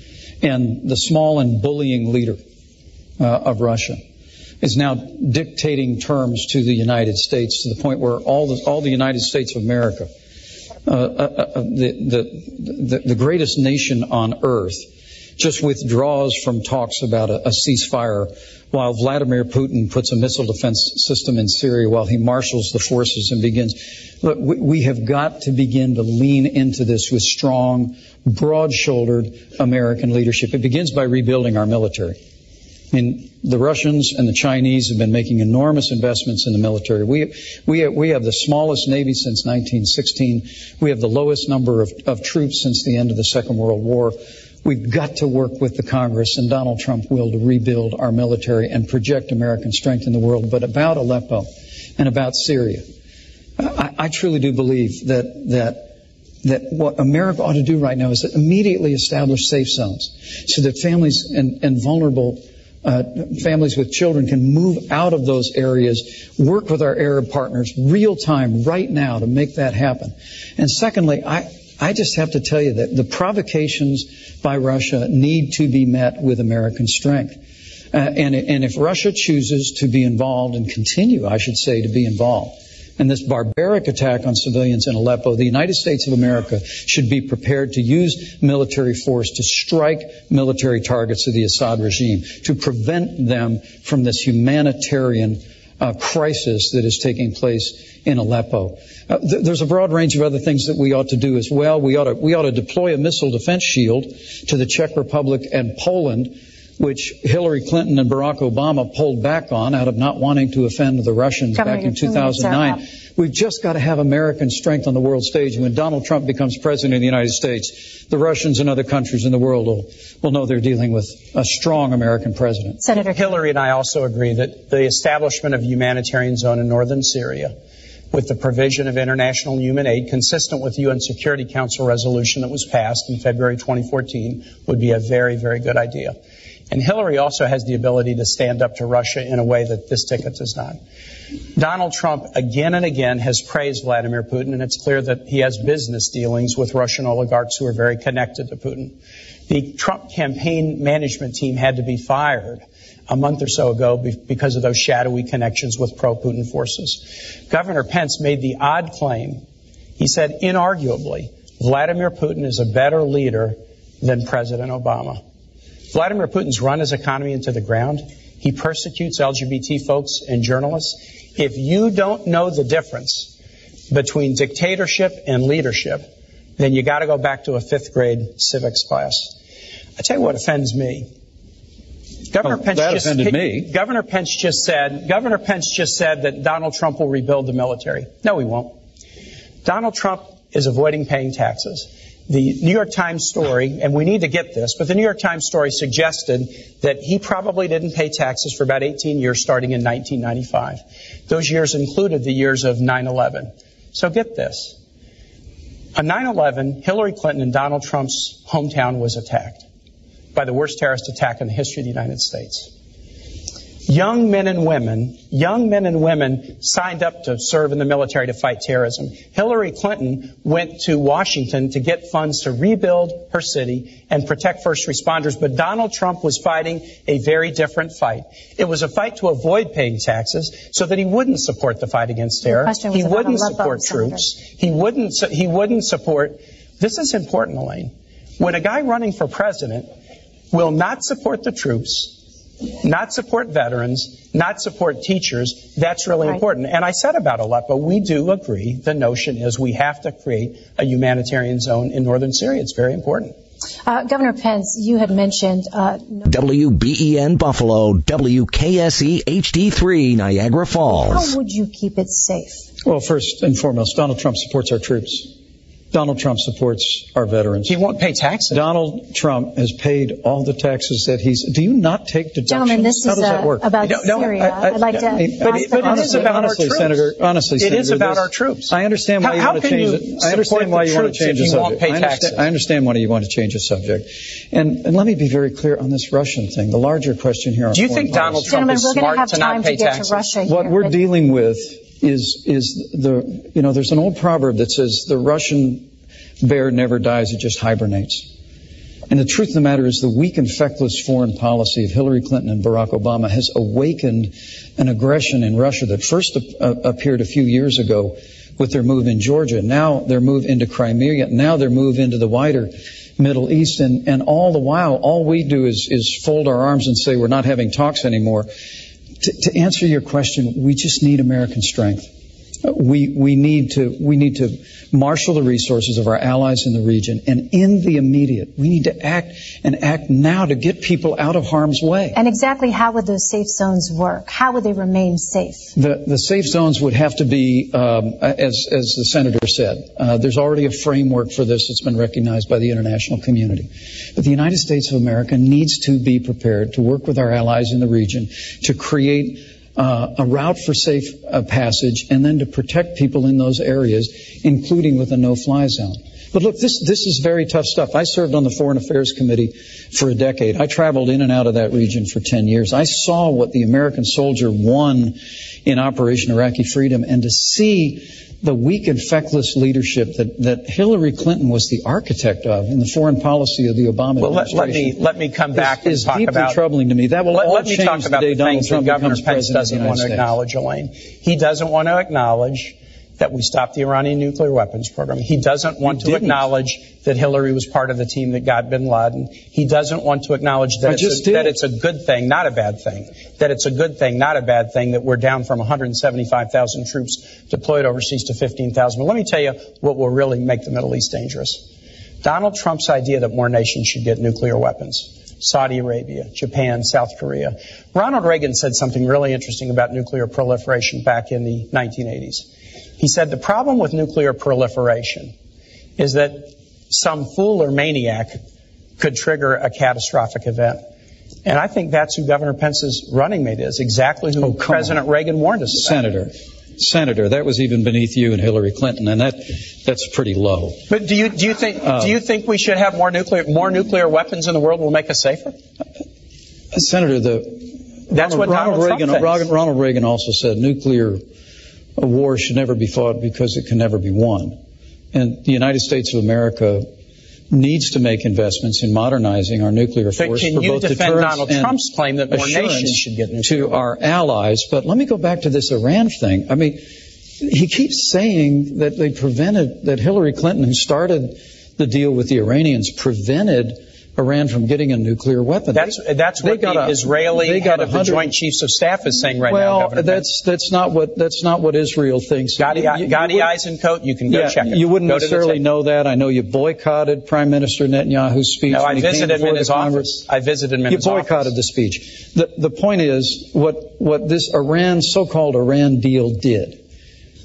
S4: And the small and bullying leader uh, of Russia is now dictating terms to the United States to the point where all the, all the United States of America, uh, uh, uh, the, the, the, the greatest nation on earth, just withdraws from talks about a, a ceasefire while Vladimir Putin puts a missile defense system in Syria while he marshals the forces and begins. Look, we, we have got to begin to lean into this with strong, broad-shouldered American leadership. It begins by rebuilding our military. I mean, the Russians and the Chinese have been making enormous investments in the military. We we have, we have the smallest Navy since nineteen sixteen. We have the lowest number of, of troops since the end of the Second World War. We've got to work with the Congress and Donald Trump will to rebuild our military and project American strength in the world. But about Aleppo and about Syria, I, I truly do believe that that that what America ought to do right now is immediately establish safe zones so that families and, and vulnerable Uh, families with children can move out of those areas, work with our Arab partners real time right now to make that happen. And secondly, I, I just have to tell you that the provocations by Russia need to be met with American strength. Uh, and, and if Russia chooses to be involved and continue, I should say, to be involved in this barbaric attack on civilians in Aleppo, the United States of America should be prepared to use military force to strike military targets of the Assad regime, to prevent them from this humanitarian uh, crisis that is taking place in Aleppo. Uh, th- there's a broad range of other things that we ought to do as well. We ought to, we ought to deploy a missile defense shield to the Czech Republic and Poland, which Hillary Clinton and Barack Obama pulled back on out of not wanting to offend the Russians
S1: Governor,
S4: back in two thousand nine. We've just got to have American strength on the world stage. When Donald Trump becomes president of the United States, the Russians and other countries in the world will, will know they're dealing with a strong American president.
S1: Senator
S3: Hillary and I also agree that the establishment of a humanitarian zone in northern Syria with the provision of international human aid consistent with the U N Security Council resolution that was passed in February twenty fourteen would be a very, very good idea. And Hillary also has the ability to stand up to Russia in a way that this ticket does not. Donald Trump again and again has praised Vladimir Putin, and it's clear that he has business dealings with Russian oligarchs who are very connected to Putin. The Trump campaign management team had to be fired a month or so ago because of those shadowy connections with pro-Putin forces. Governor Pence made the odd claim. He said, inarguably, Vladimir Putin is a better leader than President Obama. Vladimir Putin's run his economy into the ground. He persecutes L G B T folks and journalists. If you don't know the difference between dictatorship and leadership, then you got to go back to a fifth grade civics class. I tell you what offends me. Governor
S4: oh,
S3: Pence
S4: that
S3: just
S4: offended
S3: he,
S4: me.
S3: Governor Pence just said. Governor Pence just said that Donald Trump will rebuild the military. No, he won't. Donald Trump is avoiding paying taxes. the New York Times story, and we need to get this, but the New York Times story suggested that he probably didn't pay taxes for about eighteen years starting in nineteen ninety-five. Those years included the years of nine eleven. So get this. On nine eleven, Hillary Clinton and Donald Trump's hometown was attacked by the worst terrorist attack in the history of the United States. Young men and women, young men and women signed up to serve in the military to fight terrorism. Hillary Clinton went to Washington to get funds to rebuild her city and protect first responders, but Donald Trump was fighting a very different fight. It was a fight to avoid paying taxes so that he wouldn't support the fight against terror. He wouldn't support troops. He wouldn't, he wouldn't support, this is important, Elaine. When a guy running for president will not support the troops, not support veterans, not support teachers, that's really right. important. And I said about Aleppo, we do agree. The notion is we have to create a humanitarian zone in northern Syria. It's very important.
S1: Uh, Governor Pence, you had mentioned... Uh,
S5: W B E N Buffalo, W K S E H D three Niagara Falls.
S1: How would you keep it safe?
S4: Well, first and foremost, Donald Trump supports our troops. Donald Trump supports our veterans.
S3: He won't pay taxes.
S4: Donald Trump has paid all the taxes that he's... Do you not take deductions?
S1: Gentlemen, this
S4: How
S1: is
S4: does that
S1: uh,
S4: work?
S1: about
S3: no, no,
S1: Syria.
S3: I, I,
S1: I'd like to...
S3: I mean, but it, but
S4: honestly,
S3: it is about
S4: honestly,
S3: our troops.
S4: Senator, honestly,
S3: it
S4: Senator,
S3: is about
S4: this,
S3: our troops.
S4: I understand why
S3: how,
S4: you want to change it. I understand why you want to change the subject. I understand, I understand why you want to change the subject. And, and let me be very clear on this Russian thing. The larger question here on
S3: Do you think Donald Trump
S1: Gentlemen,
S3: is
S1: we're
S3: smart
S1: have
S3: to
S1: time
S3: not pay
S1: to get
S3: taxes?
S1: to Russia here,
S4: what we're
S1: but...
S4: dealing with is is the, you know, there's an old proverb that says the Russian bear never dies, it just hibernates. And the truth of the matter is the weak and feckless foreign policy of Hillary Clinton and Barack Obama has awakened an aggression in Russia that first uh, appeared a few years ago with their move in Georgia. Now their move into Crimea. Now their move into the wider Middle East. And, and all the while, all we do is, is fold our arms and say we're not having talks anymore. To, to answer your question, we just need American strength. We we need to we need to marshal the resources of our allies in the region, and in the immediate, we need to act and act now to get people out of harm's way.
S1: And exactly how would those safe zones work? How would they remain safe? The
S4: the safe zones would have to be, um, as as the senator said, uh, there's already a framework for this that's been recognized by the international community. But the United States of America needs to be prepared to work with our allies in the region to create Uh, a route for safe uh, passage, and then to protect people in those areas, including with a no-fly zone. But look, this this is very tough stuff. I served on the Foreign Affairs Committee for a decade. I traveled in and out of that region for ten years. I saw what the American soldier won in Operation Iraqi Freedom, and to see the weak and feckless leadership that, that Hillary Clinton was the architect of in the foreign policy of the Obama
S3: well, let,
S4: administration.
S3: Let me let me come back
S4: is,
S3: and talk
S4: is deeply
S3: about,
S4: troubling to me. That will
S3: let,
S4: all
S3: let me
S4: change
S3: talk about
S4: the day
S3: the
S4: Donald
S3: things
S4: Trump
S3: that Governor
S4: becomes
S3: Pence
S4: president
S3: doesn't
S4: of the
S3: want to
S4: United
S3: acknowledge, Elaine. He doesn't want to acknowledge that we stopped the Iranian nuclear weapons program. He doesn't want
S4: we
S3: to
S4: didn't.
S3: acknowledge that Hillary was part of the team that got bin Laden. He doesn't want to acknowledge that, it's a, that it's a good thing, not a bad thing. That it's a good thing, not a bad thing, that we're down from one hundred seventy-five thousand troops deployed overseas to fifteen thousand. But let me tell you what will really make the Middle East dangerous. Donald Trump's idea that more nations should get nuclear weapons. Saudi Arabia, Japan, South Korea. Ronald Reagan said something really interesting about nuclear proliferation back in the nineteen eighties. He said the problem with nuclear proliferation is that some fool or maniac could trigger a catastrophic event. And I think that's who Governor Pence's running mate is, exactly who oh, President on. Reagan warned us about.
S4: Senator. Senator, that was even beneath you and Hillary Clinton, and that that's pretty low.
S3: But do you do you think uh, do you think we should have more nuclear more nuclear weapons in the world will make us safer?
S4: Uh, Senator, the
S3: that's
S4: Ronald,
S3: what Donald
S4: Ronald Reagan
S3: Trump thinks.
S4: Ronald Reagan also said nuclear war should never be fought because it can never be won. And the United States of America needs to make investments in modernizing our nuclear force
S3: for both deterrence Donald and Trump's claim that more nations should get nuclear
S4: to our allies. But let me go back to this Iran thing. I mean, he keeps saying that they prevented, that Hillary Clinton, who started the deal with the Iranians, prevented Iran from getting a nuclear weapon.
S3: That's that's what the a, Israeli they got head of the Joint Chiefs of Staff is saying right
S4: well,
S3: now. Well,
S4: that's that's not what that's not what Israel thinks.
S3: Gadi, you, you, Gadi you Eisenkot, you can go
S4: yeah,
S3: check it.
S4: You wouldn't
S3: go
S4: necessarily know that. I know you boycotted Prime Minister Netanyahu's speech.
S3: No, I visited him in his
S4: Congress.
S3: office. I visited him in
S4: you
S3: his office.
S4: You boycotted the speech. The the point is what what this Iran so-called Iran deal did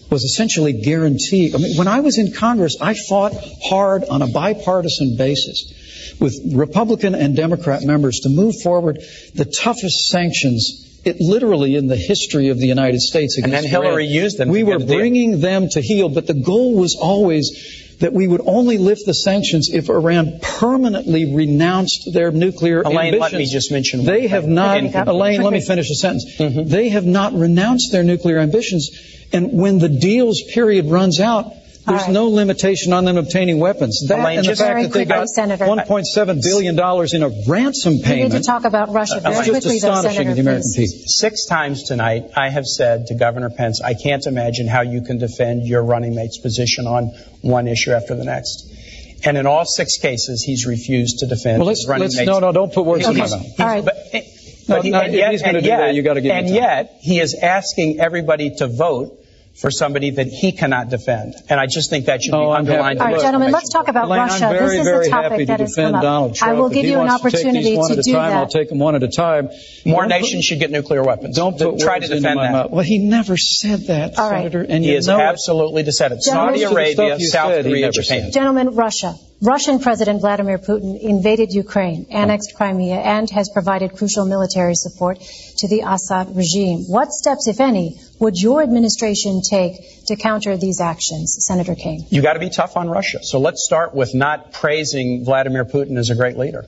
S4: was essentially guaranteed. I mean, when I was in Congress, I fought hard on a bipartisan basis with Republican and Democrat members to move forward the toughest sanctions It literally in the history of the United States against
S3: Iran. And then Hillary
S4: Iran.
S3: used them.
S4: We were bringing them to heel, but the goal was always that we would only lift the sanctions if Iran permanently renounced their nuclear
S3: Elaine,
S4: ambitions.
S3: let me just mention one
S4: They
S3: thing.
S4: have not, Elaine, let me finish a sentence. Mm-hmm. They have not renounced their nuclear ambitions, and when the deal's period runs out, there's right. no limitation on them obtaining weapons. That
S3: Elaine,
S4: and the fact that they got
S1: Senator.
S4: one point seven billion dollars in a ransom payment.
S1: We need to talk about Russia very
S4: uh,
S1: quickly,
S4: just astonishing
S1: though, Senator,
S4: to the American
S1: please.
S4: people.
S3: Six times tonight, I have said to Governor Pence, I can't imagine how you can defend your running mate's position on one issue after the next. And in all six cases, he's refused to defend
S4: well, let's,
S3: his running
S4: let's,
S3: mate's.
S4: No, no, don't put words
S1: okay.
S4: in my mouth.
S1: All right.
S3: But,
S4: no,
S3: but he,
S4: no,
S3: and yet,
S4: he's going to
S3: and
S4: do
S3: yet,
S4: that. You got to give
S3: And yet, he is asking everybody to vote for somebody that he cannot defend. And I just think that should be
S4: oh,
S3: underlined.
S1: All right, gentlemen, let's talk about
S4: Elaine,
S1: Russia.
S4: I'm very,
S1: this is
S4: very
S1: a topic
S4: happy
S1: that
S4: to
S1: has come
S4: defend
S1: up.
S4: Donald Trump.
S1: I will
S4: If
S1: give
S4: he
S1: you an
S4: wants to take
S1: opportunity
S4: these one
S1: to
S4: at a
S1: do
S4: time,
S1: that.
S4: I'll take them one at a time.
S3: More
S4: Don't
S3: nations
S4: put,
S3: should get nuclear weapons.
S4: Don't put
S3: try to
S4: words
S3: defend
S4: into my
S3: that.
S4: mouth. Well, he never said that,
S1: All right.
S4: Senator. And
S3: he
S4: you
S3: has
S4: know
S3: absolutely decided.
S1: Gentlemen,
S3: Saudi Arabia, South
S4: said,
S3: Korea, Japan.
S1: Gentlemen, Russia. Russian President Vladimir Putin invaded Ukraine, annexed Crimea, and has provided crucial military support to the Assad regime. What steps, if any, would your administration take to counter these actions, Senator Kaine?
S3: You got to be tough on Russia. So let's start with not praising Vladimir Putin as a great leader.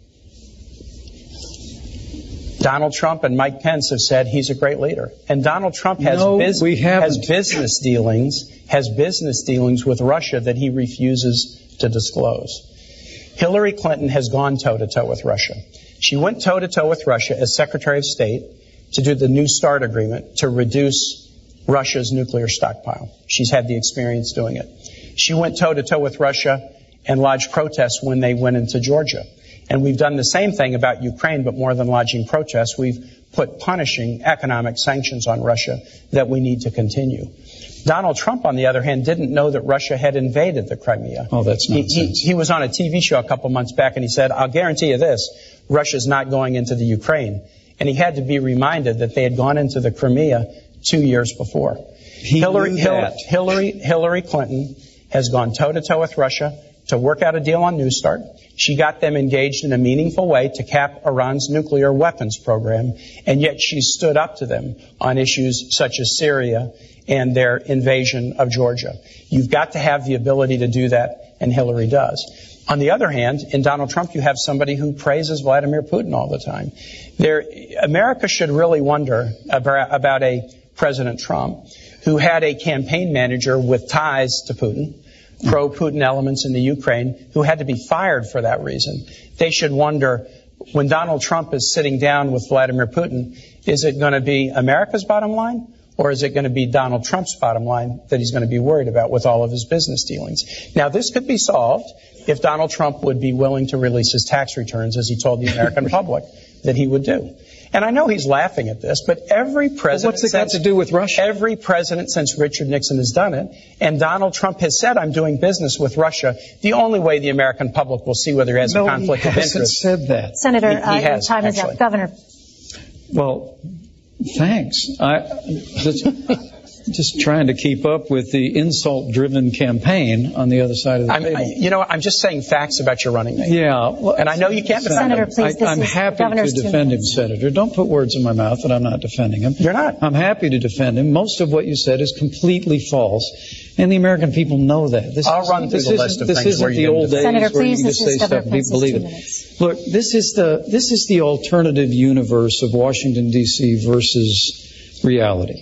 S3: Donald Trump and Mike Pence have said he's a great leader. And Donald Trump has,
S4: no,
S3: biz-
S4: we
S3: has business dealings, has business dealings with Russia that he refuses to disclose. Hillary Clinton has gone toe-to-toe with Russia. She went toe-to-toe with Russia as Secretary of State to do the New START agreement to reduce Russia's nuclear stockpile. She's had the experience doing it. She went toe-to-toe with Russia and lodged protests when they went into Georgia. And we've done the same thing about Ukraine, but more than lodging protests, we've put punishing economic sanctions on Russia that we need to continue. Donald Trump, on the other hand, didn't know that Russia had invaded the Crimea.
S4: Oh, that's nonsense.
S3: He, he, he was on a T V show a couple months back, and he said, I'll guarantee you this, Russia's not going into the Ukraine. And he had to be reminded that they had gone into the Crimea two years before.
S4: He
S3: Hillary,
S4: knew
S3: Hillary,
S4: that.
S3: Hillary, Hillary Clinton has gone toe-to-toe with Russia to work out a deal on New START. She got them engaged in a meaningful way to cap Iran's nuclear weapons program, and yet she stood up to them on issues such as Syria and their invasion of Georgia. You've got to have the ability to do that, and Hillary does. On the other hand, in Donald Trump, you have somebody who praises Vladimir Putin all the time. There, America should really wonder about, about a President Trump who had a campaign manager with ties to Putin, pro-Putin elements in the Ukraine, who had to be fired for that reason. They should wonder, when Donald Trump is sitting down with Vladimir Putin, is it going to be America's bottom line, or is it going to be Donald Trump's bottom line that he's going to be worried about with all of his business dealings? Now, this could be solved if Donald Trump would be willing to release his tax returns, as he told the American public that he would do. And I know he's laughing at this, but every president...
S4: Well, what's it got to do with Russia?
S3: Every president since Richard Nixon has done it, and Donald Trump has said, I'm doing business with Russia. The only way the American public will see whether he has
S4: no,
S3: a conflict
S4: he
S3: of interest...
S4: No, he hasn't said that.
S1: Senator,
S3: he, he
S1: uh,
S3: has,
S1: time
S3: actually.
S1: is up. Governor.
S4: Well, thanks. I just, just trying to keep up with the insult-driven campaign on the other side of the
S3: I'm,
S4: table.
S3: I, you know, I'm just saying facts about your running mate.
S4: Yeah. Well,
S3: and I know you can't defend
S1: Senator,
S3: him.
S1: please, this
S4: I, I'm
S1: is
S4: happy to defend him, Senator. Don't put words in my mouth that I'm not defending him.
S3: You're not.
S4: I'm happy to defend him. Most of what you said is completely false, and the American people know that. This
S3: I'll run through
S4: this
S3: the
S4: isn't,
S3: list of
S4: this
S3: things
S4: isn't
S3: where you
S4: the
S3: didn't
S4: old days
S1: Senator,
S4: where
S1: please,
S4: you just
S1: this
S4: say
S1: is
S4: stuff
S1: Governor
S4: and people believe
S1: Pence's
S4: it. Look, this is the this is the alternative universe of Washington, D C versus reality.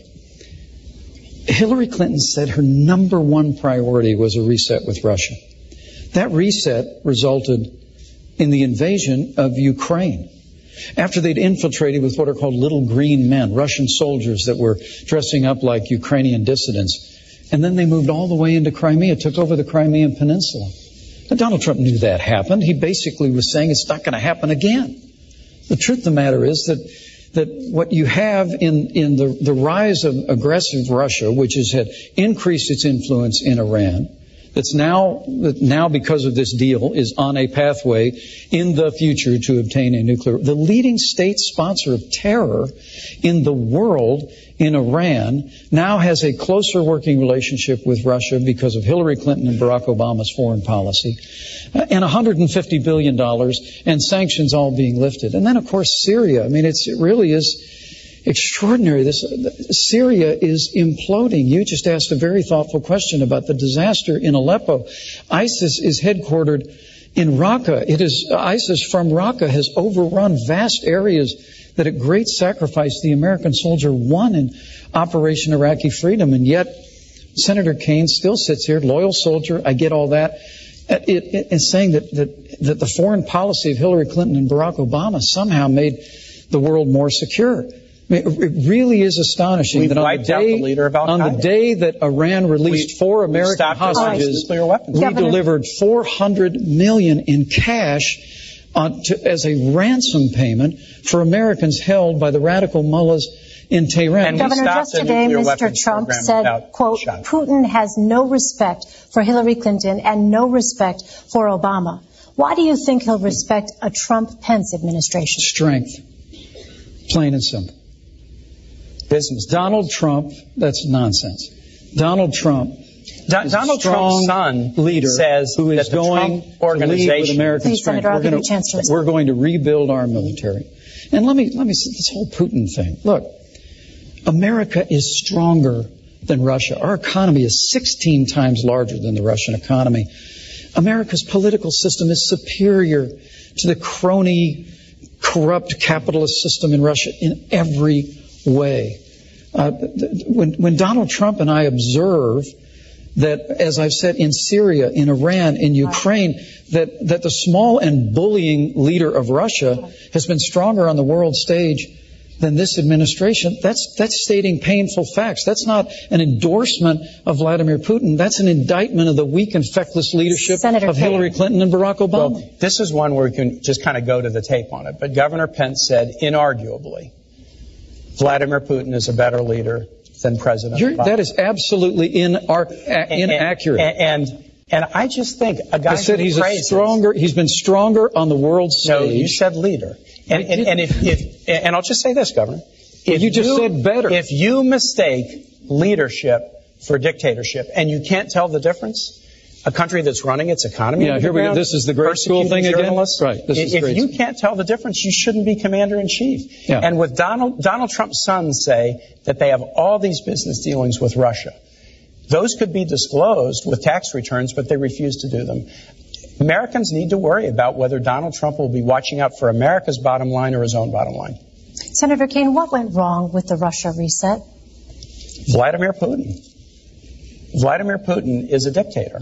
S4: Hillary Clinton said her number one priority was a reset with Russia. That reset resulted in the invasion of Ukraine. After they'd infiltrated with what are called little green men, Russian soldiers that were dressing up like Ukrainian dissidents. And then they moved all the way into Crimea, took over the Crimean Peninsula. And Donald Trump knew that happened. He basically was saying it's not going to happen again. The truth of the matter is that that what you have in, in the, the rise of aggressive Russia, which has had increased its influence in Iran, that's now, that now because of this deal is on a pathway in the future to obtain a nuclear, the leading state sponsor of terror in the world in Iran, now has a closer working relationship with Russia because of Hillary Clinton and Barack Obama's foreign policy, and one hundred fifty billion dollars and sanctions all being lifted. And then, of course, Syria. I mean, it's, it really is extraordinary. This Syria is imploding. You just asked a very thoughtful question about the disaster in Aleppo. ISIS is headquartered in Raqqa. It is ISIS from Raqqa has overrun vast areas that at great sacrifice the American soldier won in Operation Iraqi Freedom. And yet Senator Kaine still sits here, loyal soldier. I get all that. It, it, it's saying that, that, that the foreign policy of Hillary Clinton and Barack Obama somehow made the world more secure. I mean, it really is astonishing
S3: We've
S4: that on, the day,
S3: the
S4: on the day that Iran released we, four American hostages, we
S1: Governor.
S4: delivered four hundred million dollars in cash on to, as a ransom payment for Americans held by the radical mullahs in Tehran.
S3: And
S1: Governor, just today, Mister Trump said, quote, shots. Putin has no respect for Hillary Clinton and no respect for Obama. Why do you think he'll respect a Trump-Pence administration?
S4: Strength. Plain and simple.
S3: Business.
S4: Donald Trump, that's nonsense. Donald Trump
S3: Do- Donald Trump's son
S4: leader
S3: says
S4: who is
S3: that the
S4: going
S3: Trump organization,
S4: to lead with American
S1: Please,
S4: strength.
S1: Senator, I'll
S4: we're,
S1: give
S4: going
S1: you a chance to
S4: to, we're going to rebuild our military. And let me let me say this whole Putin thing. Look, America is stronger than Russia. Our economy is sixteen times larger than the Russian economy. America's political system is superior to the crony, corrupt capitalist system in Russia in every way. Uh, when, when Donald Trump and I observe that, as I've said, in Syria, in Iran, in Ukraine, that, that the small and bullying leader of Russia has been stronger on the world stage than this administration, that's that's stating painful facts. That's not an endorsement of Vladimir Putin. That's an indictment of the weak and feckless leadership
S1: Senator
S4: of
S1: Kaine.
S4: Hillary Clinton and Barack Obama.
S3: Well, this is one where we can just kind of go to the tape on it. But Governor Pence said, inarguably, Vladimir Putin is a better leader than President
S4: You're,
S3: Obama.
S4: That is absolutely inar- a- inaccurate.
S3: And, and and I just think a guy
S4: I said
S3: who
S4: he's
S3: praises,
S4: a stronger. He's been stronger on the world stage.
S3: No, you said leader. And and, and if, if and I'll just say this, Governor. If
S4: you just said better.
S3: If you mistake leadership for dictatorship, and you can't tell the difference, a country that's running its economy.
S4: Yeah, here we go. This is the grade school thing again. Right. This is
S3: if
S4: grade
S3: you
S4: school.
S3: can't tell the difference, you shouldn't be commander in chief.
S4: Yeah.
S3: And with Donald Donald Trump's sons say that they have all these business dealings with Russia. Those could be disclosed with tax returns, but they refuse to do them. Americans need to worry about whether Donald Trump will be watching out for America's bottom line or his own bottom line.
S1: Senator Kaine, what went wrong with the Russia reset?
S3: Vladimir Putin. Vladimir Putin is a dictator.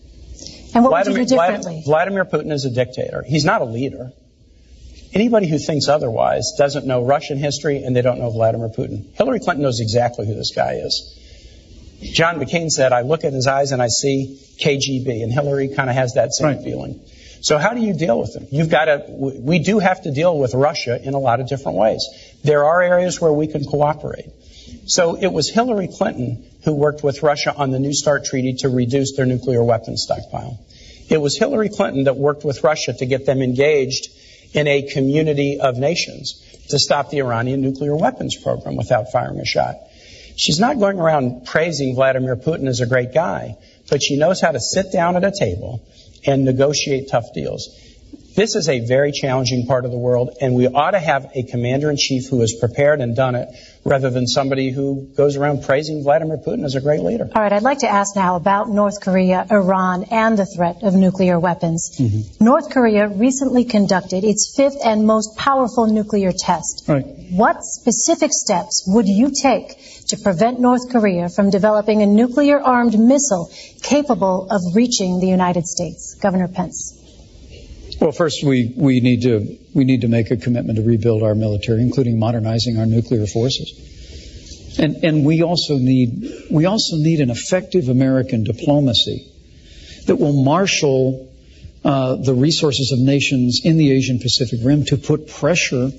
S1: And what
S3: Vladimir,
S1: would you do differently?
S3: Vladimir Putin is a dictator. He's not a leader. Anybody who thinks otherwise doesn't know Russian history, and they don't know Vladimir Putin. Hillary Clinton knows exactly who this guy is. John McCain said, I look at his eyes and I see K G B, and Hillary kind of has that same
S4: Right.
S3: feeling. So how do you deal with them? You've got to, we do have to deal with Russia in a lot of different ways. There are areas where we can cooperate. So it was Hillary Clinton who worked with Russia on the New START treaty to reduce their nuclear weapons stockpile. It was Hillary Clinton that worked with Russia to get them engaged in a community of nations to stop the Iranian nuclear weapons program without firing a shot. She's not going around praising Vladimir Putin as a great guy, but she knows how to sit down at a table and negotiate tough deals. This is a very challenging part of the world, and we ought to have a commander-in-chief who is prepared and done it, rather than somebody who goes around praising Vladimir Putin as a great leader.
S1: All right, I'd like to ask now about North Korea, Iran, and the threat of nuclear weapons. Mm-hmm. North Korea recently conducted its fifth and most powerful nuclear test.
S4: Right.
S1: What specific steps would you take to prevent North Korea from developing a nuclear-armed missile capable of reaching the United States? Governor Pence.
S4: Well, first we, we need to we need to make a commitment to rebuild our military, including modernizing our nuclear forces. And and we also need we also need an effective American diplomacy that will marshal uh, the resources of nations in the Asian Pacific Rim to put pressure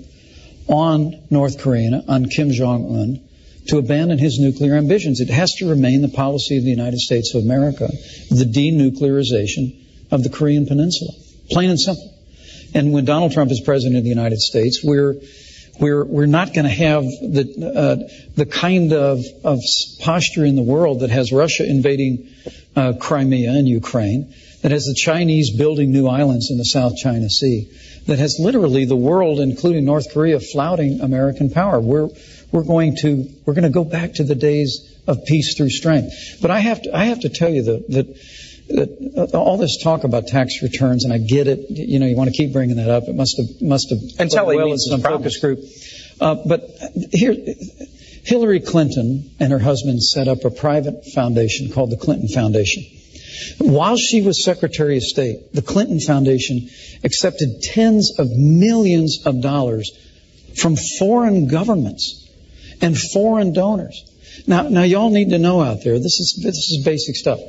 S4: on North Korea, on Kim Jong-un, to abandon his nuclear ambitions. It has to remain the policy of the United States of America, the denuclearization of the Korean Peninsula. Plain and simple. And when Donald Trump is president of the United States, we're We're we're not going to have the uh, the kind of of posture in the world that has Russia invading uh, Crimea and Ukraine, that has the Chinese building new islands in the South China Sea, that has literally the world, including North Korea, flouting American power. We're we're going to we're going to go back to the days of peace through strength. But I have to I have to tell you that that. that all this talk about tax returns, and I get it, you know, you want to keep bringing that up. It must have must have
S3: until
S4: well
S3: in
S4: some focus group. Uh, but here, Hillary Clinton and her husband set up a private foundation called the Clinton Foundation. While she was Secretary of State, the Clinton Foundation accepted tens of millions of dollars from foreign governments and foreign donors. Now, now y'all need to know out there, this is this is basic stuff.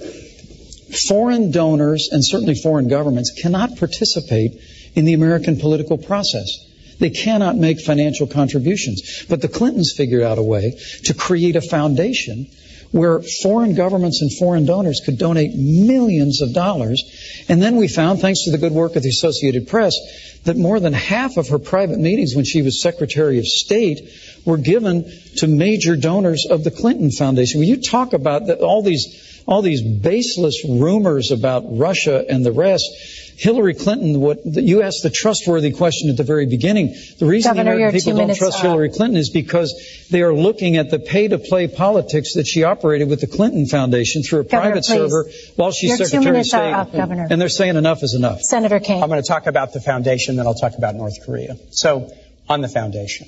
S4: Foreign donors and certainly foreign governments cannot participate in the American political process. They cannot make financial contributions. But the Clintons figured out a way to create a foundation where foreign governments and foreign donors could donate millions of dollars. And then we found, thanks to the good work of the Associated Press, that more than half of her private meetings when she was Secretary of State were given to major donors of the Clinton Foundation. When you talk about the, all these all these baseless rumors about Russia and the rest, Hillary Clinton, what you asked the trustworthy question at the very beginning. The reason
S1: Governor,
S4: the American people don't trust
S1: up.
S4: Hillary Clinton is because they are looking at the pay-to-play politics that she operated with the Clinton Foundation through a
S1: Governor,
S4: private
S1: please.
S4: server while she's
S1: Your two
S4: Secretary of
S1: minutes
S4: State.
S1: are up, Governor.
S4: And they're saying enough is enough.
S1: Senator Kaine.
S3: I'm going to talk about the foundation, then I'll talk about North Korea. So, on the foundation.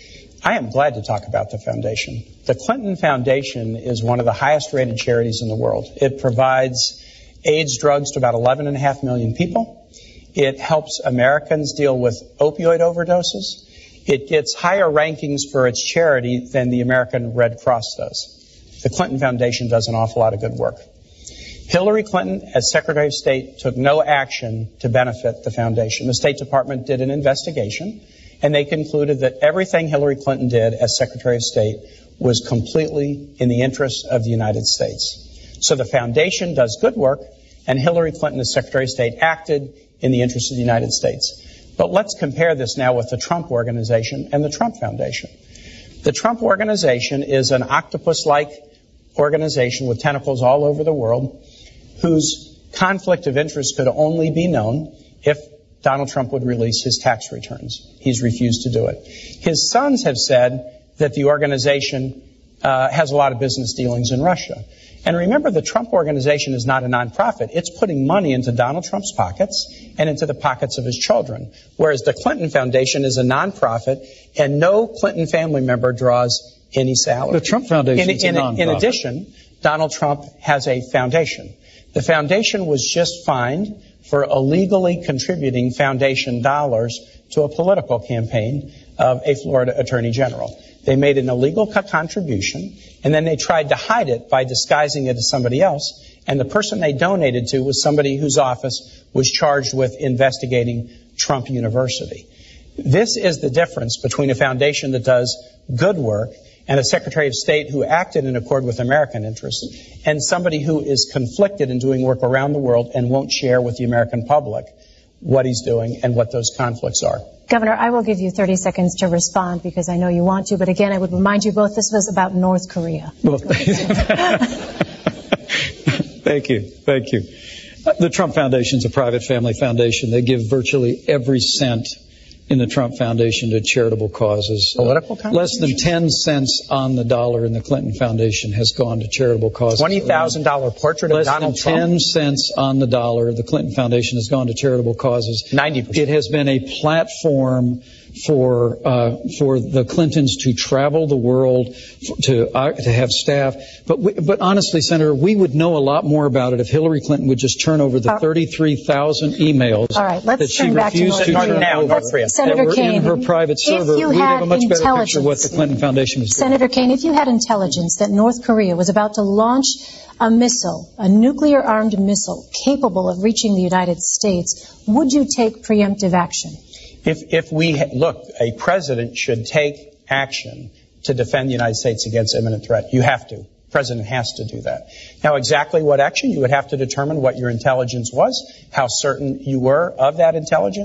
S3: I am glad to talk about the foundation. The Clinton Foundation is one of the highest rated charities in the world. It provides AIDS drugs to about eleven and a half million people. It helps Americans deal with opioid overdoses. It gets higher rankings for its charity than the American Red Cross does. The Clinton Foundation does an awful lot of good work. Hillary Clinton, as Secretary of State, took no action to benefit the foundation. The State Department did an investigation, and they concluded that everything Hillary Clinton did as Secretary of State was completely in the interest of the United States. So the foundation does good work, and Hillary Clinton as Secretary of State acted in the interest of the United States. But let's compare this now with the Trump Organization and the Trump Foundation. The Trump Organization is an octopus-like organization with tentacles all over the world whose conflict of interest could only be known if Donald Trump would release his tax returns. He's refused to do it. His sons have said that the organization uh, has a lot of business dealings in Russia. And remember, the Trump Organization is not a nonprofit. It's putting money into Donald Trump's pockets and into the pockets of his children, whereas the Clinton Foundation is a nonprofit, and no Clinton family member draws any salary.
S4: The Trump Foundation is a nonprofit.
S3: In addition, Donald Trump has a foundation. The foundation was just fined for illegally contributing foundation dollars to a political campaign of a Florida Attorney General. They made an illegal co- contribution, and then they tried to hide it by disguising it as somebody else, and the person they donated to was somebody whose office was charged with investigating Trump University. This is the difference between a foundation that does good work and a Secretary of State who acted in accord with American interests, and somebody who is conflicted in doing work around the world and won't share with the American public what he's doing and what those conflicts are.
S1: Governor, I will give you thirty seconds to respond because I know you want to, but again, I would remind you both this was about North Korea.
S4: Well, thank you. Thank you. The Trump Foundation is a private family foundation. They give virtually every cent in the Trump Foundation to charitable causes.
S3: Political
S4: uh, Less than ten cents on the dollar in the Clinton Foundation has gone to charitable causes.
S3: twenty thousand dollars portrait of
S4: Less
S3: Donald
S4: than
S3: Trump?
S4: ten cents on the dollar, the Clinton Foundation has gone to charitable causes.
S3: ninety percent.
S4: It has been a platform for uh, for the Clintons to travel the world, for, to uh, to have staff. But we, but honestly, Senator, we would know a lot more about it if Hillary Clinton would just turn over the
S1: uh,
S4: thirty-three thousand emails
S1: all right, let's
S4: that she
S1: turn back to
S4: refused to,
S1: North
S4: turn
S1: Korea.
S3: Now,
S4: over
S3: North Korea.
S1: Senator
S4: that were
S1: Kaine,
S4: in her private server.
S1: if you
S4: We'd
S1: had
S4: have a much better picture of what the
S1: intelligence-
S4: Clinton Foundation was doing.
S1: Senator Kaine, if you had intelligence that North Korea was about to launch a missile, a nuclear-armed missile capable of reaching the United States, would you take preemptive action?
S3: If, if we, look, a president should take action to defend the United States against imminent threat. You have to. The president has to do that. Now, exactly what action? You would have to determine what your intelligence was, how certain you were of that intelligence.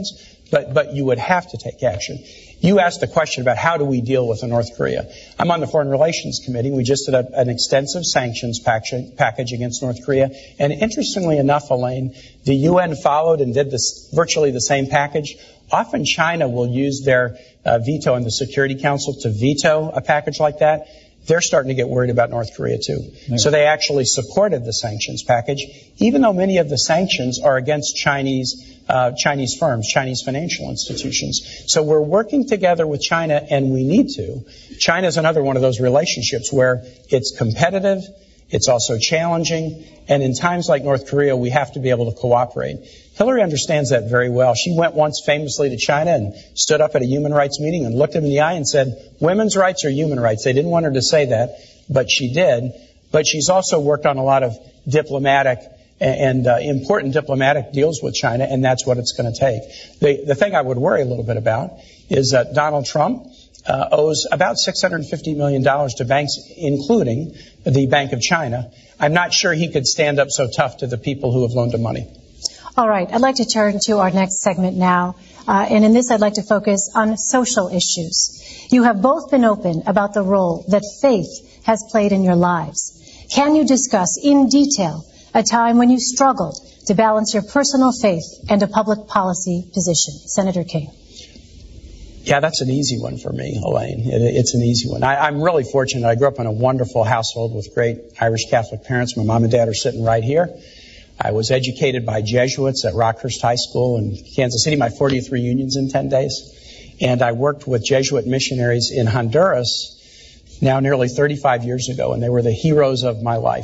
S3: but, but you would have to take action. You asked the question about how do we deal with North Korea. I'm on the Foreign Relations Committee. We just did a, an extensive sanctions package, package against North Korea. And interestingly enough, Elaine, the U N followed and did this, virtually the same package. Often China will use their uh, veto in the Security Council to veto a package like that. They're starting to get worried about North Korea, too. Yeah. So they actually supported the sanctions package, even though many of the sanctions are against Chinese uh, Chinese firms, Chinese financial institutions. So we're working together with China, and we need to. China is another one of those relationships where it's competitive, it's also challenging, and in times like North Korea, we have to be able to cooperate. Hillary understands that very well. She went once famously to China and stood up at a human rights meeting and looked him in the eye and said, women's rights are human rights. They didn't want her to say that, but she did. But she's also worked on a lot of diplomatic and uh, important diplomatic deals with China, and that's what it's going to take. The, the thing I would worry a little bit about is that Donald Trump uh, owes about six hundred fifty million dollars to banks, including the Bank of China. I'm not sure he could stand up so tough to the people who have loaned him money.
S1: All right. I'd like to turn to our next segment now. Uh, and in this, I'd like to focus on social issues. You have both been open about the role that faith has played in your lives. Can you discuss in detail a time when you struggled to balance your personal faith and a public policy position? Senator Kaine.
S3: Yeah, that's an easy one for me, Elaine. It, it's an easy one. I, I'm really fortunate. I grew up in a wonderful household with great Irish Catholic parents. My mom and dad are sitting right here. I was educated by Jesuits at Rockhurst High School in Kansas City, my fortieth reunions in ten days. And I worked with Jesuit missionaries in Honduras now nearly thirty-five years ago, and they were the heroes of my life.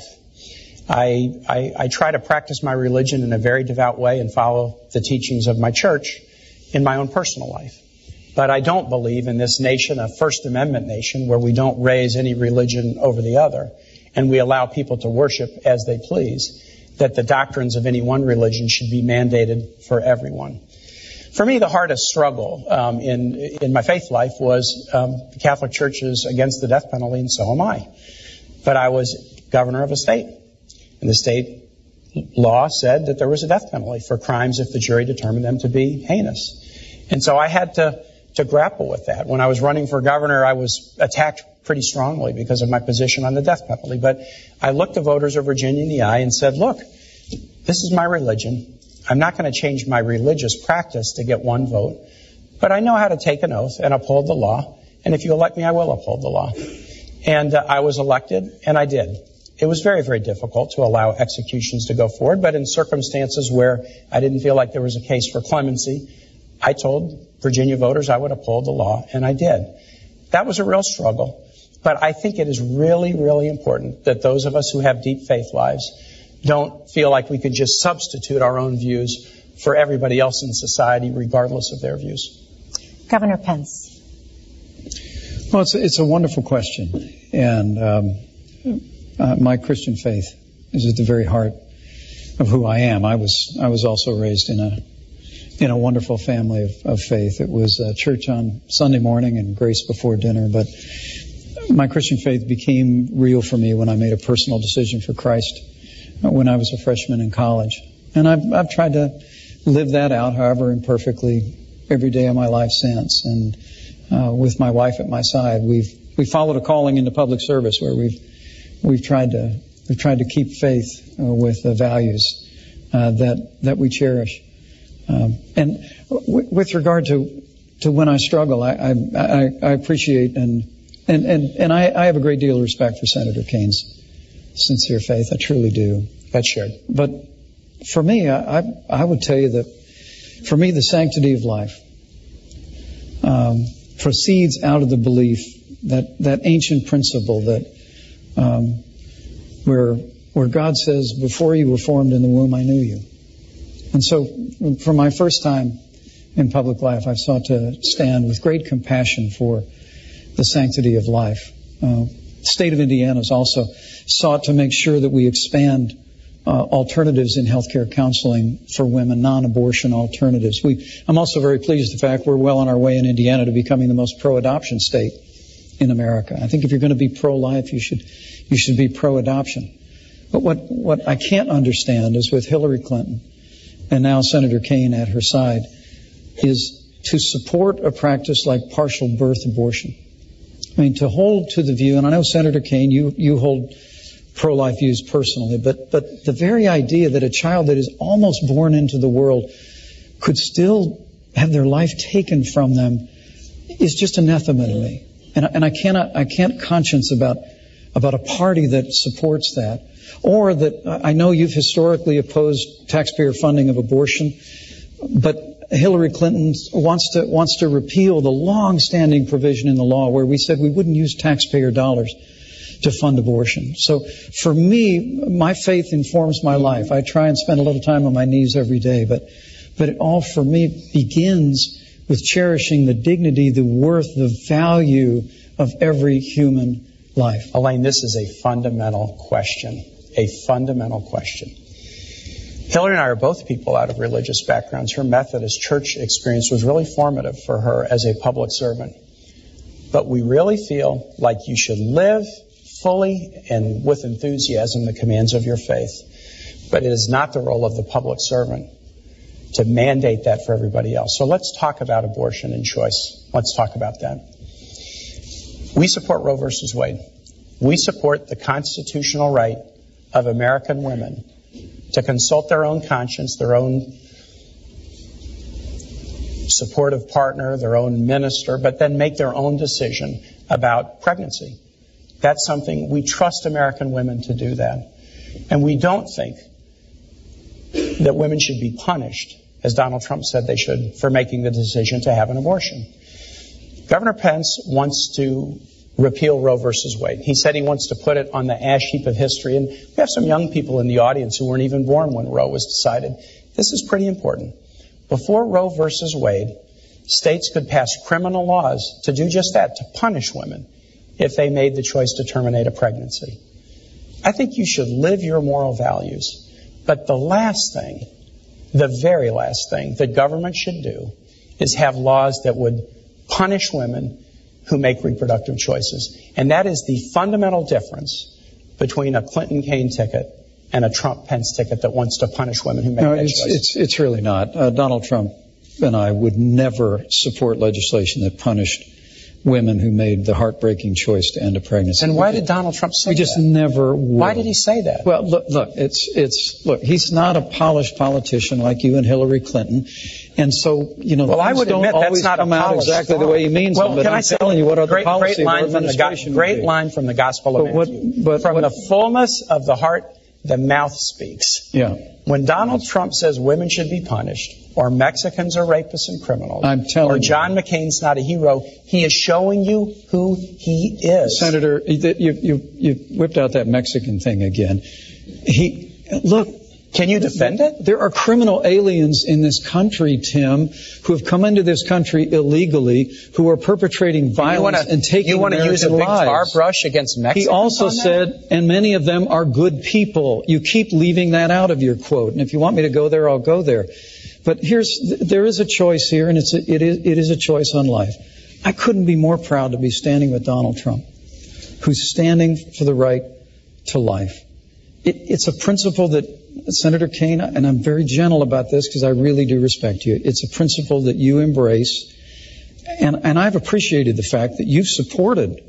S3: I, I, I try to practice my religion in a very devout way and follow the teachings of my church in my own personal life. But I don't believe in this nation, a First Amendment nation, where we don't raise any religion over the other and we allow people to worship as they please, that the doctrines of any one religion should be mandated for everyone. For me, the hardest struggle um, in in my faith life was um, the Catholic Church is against the death penalty, and so am I. But I was governor of a state, and the state law said that there was a death penalty for crimes if the jury determined them to be heinous. And so I had to, to grapple with that. When I was running for governor, I was attacked pretty strongly because of my position on the death penalty. But I looked the voters of Virginia in the eye and said, look, this is my religion. I'm not going to change my religious practice to get one vote, but I know how to take an oath and uphold the law. And if you elect me, I will uphold the law. And uh, I was elected, and I did. It was very, very difficult to allow executions to go forward, but in circumstances where I didn't feel like there was a case for clemency, I told Virginia voters I would uphold the law, and I did. That was a real struggle, but I think it is really, really important that those of us who have deep faith lives don't feel like we can just substitute our own views for everybody else in society, regardless of their views.
S1: Governor Pence.
S4: Well, it's a, it's a wonderful question, and um, uh, my Christian faith is at the very heart of who I am. I was I was also raised in a in a wonderful family of, of faith. It was uh, church on Sunday morning and grace before dinner, but my Christian faith became real for me when I made a personal decision for Christ when I was a freshman in college. And I've, I've tried to live that out, however imperfectly, every day of my life since. And uh, with my wife at my side, we've we followed a calling into public service where we've we've tried to we've tried to keep faith uh, with the values uh, that that we cherish. Um, and w- with regard to to when I struggle, I I, I appreciate and and and, and I, I have a great deal of respect for Senator Kaine's sincere faith. I truly do.
S3: That's shared.
S4: But for me, I, I, I would tell you that for me, the sanctity of life um, proceeds out of the belief that that ancient principle that um, where where God says, "Before you were formed in the womb, I knew you." And so, for my first time in public life, I've sought to stand with great compassion for the sanctity of life. Uh, the state of Indiana has also sought to make sure that we expand uh, alternatives in healthcare counseling for women, non-abortion alternatives. We, I'm also very pleased with the fact we're well on our way in Indiana to becoming the most pro-adoption state in America. I think if you're going to be pro-life, you should you should be pro-adoption. But what, what I can't understand is with Hillary Clinton and now Senator Kaine at her side, is to support a practice like partial birth abortion. I mean, to hold to the view, and I know, Senator Kaine, you, you hold pro-life views personally, but, but the very idea that a child that is almost born into the world could still have their life taken from them is just anathema to me. And, and I cannot, I can't conscience about, about a party that supports that. Or that, I know you've historically opposed taxpayer funding of abortion, but Hillary Clinton wants to, wants to repeal the long-standing provision in the law where we said we wouldn't use taxpayer dollars to fund abortion. So for me, my faith informs my life. I try and spend a little time on my knees every day, but, but it all for me begins with cherishing the dignity, the worth, the value of every human life.
S3: Elaine, this is a fundamental question, a fundamental question. Hillary and I are both people out of religious backgrounds. Her Methodist church experience was really formative for her as a public servant. But we really feel like you should live fully and with enthusiasm the commands of your faith. But it is not the role of the public servant to mandate that for everybody else. So let's talk about abortion and choice. Let's talk about that. We support Roe versus Wade. We support the constitutional right of American women to consult their own conscience, their own supportive partner, their own minister, but then make their own decision about pregnancy. That's something we trust American women to do that. And we don't think that women should be punished, as Donald Trump said they should, for making the decision to have an abortion. Governor Pence wants to repeal Roe versus Wade. He said he wants to put it on the ash heap of history. And we have some young people in the audience who weren't even born when Roe was decided. This is pretty important. Before Roe versus Wade, states could pass criminal laws to do just that, to punish women if they made the choice to terminate a pregnancy. I think you should live your moral values. But the last thing, the very last thing the government should do is have laws that would punish women who make reproductive choices. And that is the fundamental difference between a Clinton-Kaine ticket and a Trump-Pence ticket that wants to punish women who make
S4: no,
S3: that
S4: it's,
S3: choice.
S4: It's, it's really not. Uh, Donald Trump and I would never support legislation that punished women who made the heartbreaking choice to end a pregnancy.
S3: And why did Donald Trump say that?
S4: We just
S3: that?
S4: never would.
S3: Why did he say that?
S4: Well, look, look, it's, it's, look, he's not a polished politician like you and Hillary Clinton. And so, you know,
S3: well, I would
S4: don't
S3: admit
S4: always
S3: that's not
S4: come
S3: a
S4: out exactly
S3: thought.
S4: the way he means
S3: well,
S4: them. But
S3: can
S4: I'm
S3: I say
S4: telling you what other
S3: great,
S4: policy
S3: great line from the
S4: administration
S3: Great line from the Gospel of
S4: but what,
S3: Matthew.
S4: but
S3: from
S4: what,
S3: the fullness of the heart, the mouth speaks.
S4: Yeah.
S3: When Donald Trump says women should be punished, or Mexicans are rapists and criminals,
S4: I'm telling
S3: or John
S4: you.
S3: McCain's not a hero, he is showing you who he is.
S4: Senator, you, you, you whipped out that Mexican thing again. He, look.
S3: Can you defend it?
S4: There are criminal aliens in this country, Tim, who have come into this country illegally, who are perpetrating violence
S3: wanna,
S4: and taking
S3: you
S4: American lives.
S3: You want to use a big tar brush against Mexicans?
S4: He also said, and many of them are good people. You keep leaving that out of your quote. And if you want me to go there, I'll go there. But here's, there is a choice here, and it's a, it is, it is a choice on life. I couldn't be more proud to be standing with Donald Trump, who's standing for the right to life. It, it's a principle that Senator Kaine, and I'm very gentle about this because I really do respect you. It's a principle that you embrace, and, and I've appreciated the fact that you've supported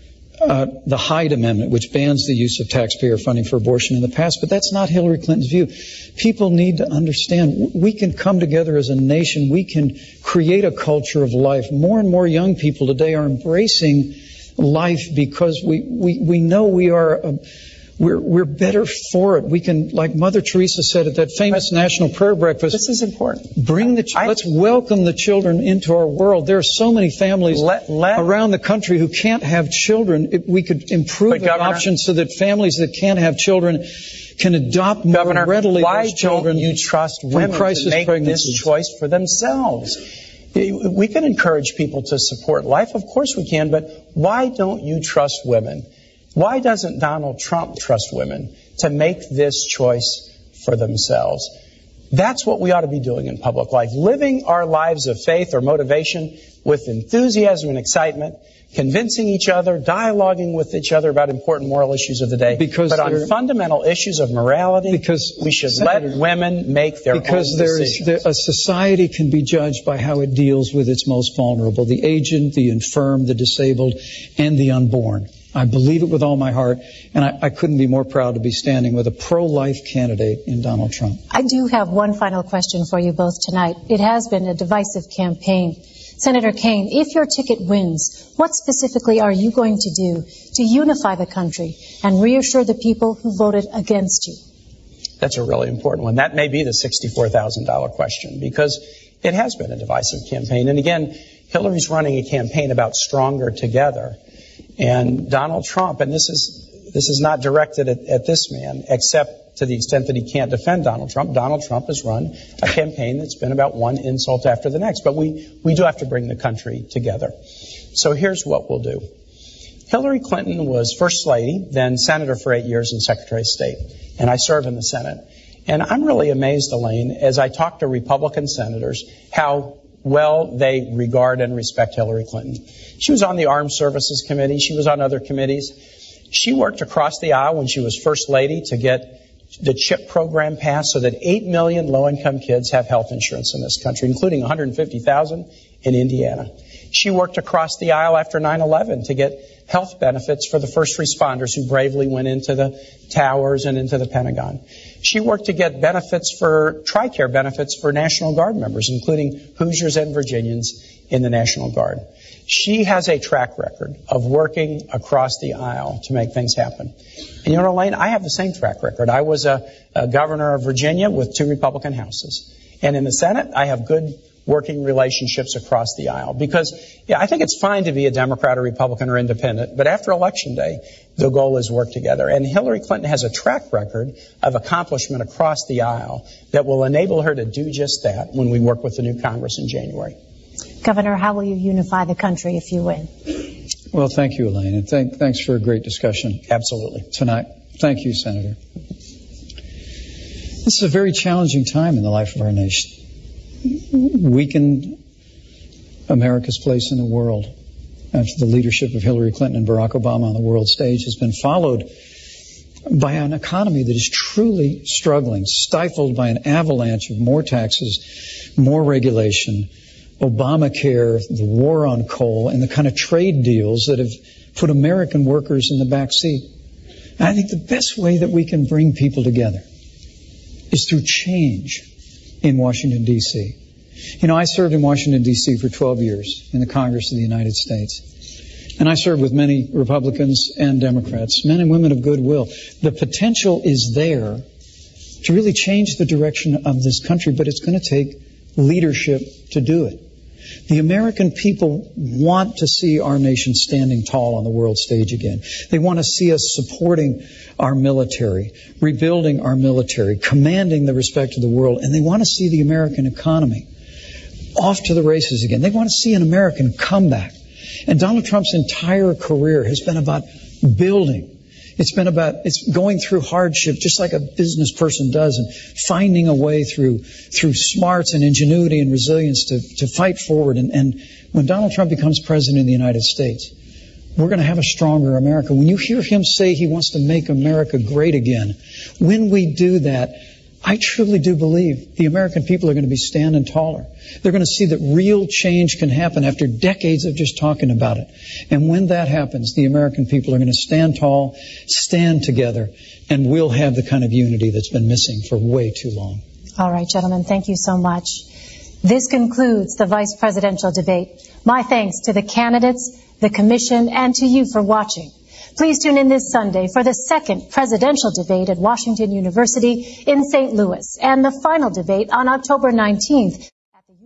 S4: uh, the Hyde Amendment, which bans the use of taxpayer funding for abortion in the past, but that's not Hillary Clinton's view. People need to understand we can come together as a nation. We can create a culture of life. More and more young people today are embracing life because we, we, we know we are... A, We're, we're better for it. We can, like Mother Teresa said at that famous but National Prayer Breakfast.
S3: This is important.
S4: Bring the, ch- I, let's welcome the children into our world. There are so many families let, let, around the country who can't have children. If we could improve adoption so that families that can't have children can adopt more
S3: Governor,
S4: readily
S3: why
S4: those children.
S3: Don't you trust women to make
S4: pregnancies.
S3: This choice for themselves? We can encourage people to support life. Of course we can, but why don't you trust women? Why doesn't Donald Trump trust women to make this choice for themselves? That's what we ought to be doing in public life, living our lives of faith or motivation with enthusiasm and excitement, convincing each other, dialoguing with each other about important moral issues of the day. Because but on fundamental issues of morality, because we should Senator, let women make their
S4: because
S3: own
S4: there
S3: decisions.
S4: Is, there, a society can be judged by how it deals with its most vulnerable, the aged, the infirm, the disabled, and the unborn. I believe it with all my heart, and I, I couldn't be more proud to be standing with a pro-life candidate in Donald Trump.
S1: I do have one final question for you both tonight. It has been a divisive campaign. Senator Kaine, if your ticket wins, what specifically are you going to do to unify the country and reassure the people who voted against you?
S3: That's a really important one. That may be the sixty-four thousand dollars question, because it has been a divisive campaign. And again, Hillary's running a campaign about stronger together. And Donald Trump, and this is this is not directed at, at this man, except to the extent that he can't defend Donald Trump. Donald Trump has run a campaign that's been about one insult after the next. But we, we do have to bring the country together. So here's what we'll do. Hillary Clinton was First Lady, then Senator for eight years and Secretary of State. And I serve in the Senate. And I'm really amazed, Elaine, as I talk to Republican senators, how well they regard and respect Hillary Clinton. She was on the Armed Services Committee. She was on other committees. She worked across the aisle when she was First Lady to get the CHIP program passed so that eight million low-income kids have health insurance in this country, including one hundred fifty thousand in Indiana. She worked across the aisle after nine eleven to get health benefits for the first responders who bravely went into the towers and into the Pentagon. She worked to get benefits for, TRICARE benefits for National Guard members, including Hoosiers and Virginians in the National Guard. She has a track record of working across the aisle to make things happen. And you know, Elaine, I have the same track record. I was a, a governor of Virginia with two Republican houses. And in the Senate, I have good working relationships across the aisle. Because, yeah, I think it's fine to be a Democrat or Republican or independent, but after Election Day, the goal is work together. And Hillary Clinton has a track record of accomplishment across the aisle that will enable her to do just that when we work with the new Congress in January.
S1: Governor, how will you unify the country if you win?
S4: Well, thank you, Elaine, and thank, thanks for a great discussion.
S3: Absolutely.
S4: Tonight. Thank you, Senator. This is a very challenging time in the life of our nation. Weakened America's place in the world after the leadership of Hillary Clinton and Barack Obama on the world stage has been followed by an economy that is truly struggling, stifled by an avalanche of more taxes, more regulation, Obamacare, the war on coal, and the kind of trade deals that have put American workers in the back seat. And I think the best way that we can bring people together is through change in Washington, D C You know, I served in Washington, D C for twelve years in the Congress of the United States. And I served with many Republicans and Democrats, men and women of goodwill. The potential is there to really change the direction of this country, but it's going to take leadership to do it. The American people want to see our nation standing tall on the world stage again. They want to see us supporting our military, rebuilding our military, commanding the respect of the world, and they want to see the American economy off to the races again. They want to see an American comeback. And Donald Trump's entire career has been about building. It's been about, it's going through hardship just like a business person does and finding a way through through smarts and ingenuity and resilience to, to fight forward. And, and when Donald Trump becomes president of the United States, we're going to have a stronger America. When you hear him say he wants to make America great again, when we do that, I truly do believe the American people are going to be standing taller. They're going to see that real change can happen after decades of just talking about it. And when that happens, the American people are going to stand tall, stand together, and we'll have the kind of unity that's been missing for way too long.
S1: All right, gentlemen, thank you so much. This concludes the vice presidential debate. My thanks to the candidates, the commission, and to you for watching. Please tune in this Sunday for the second presidential debate at Washington University in Saint Louis and the final debate on October nineteenth.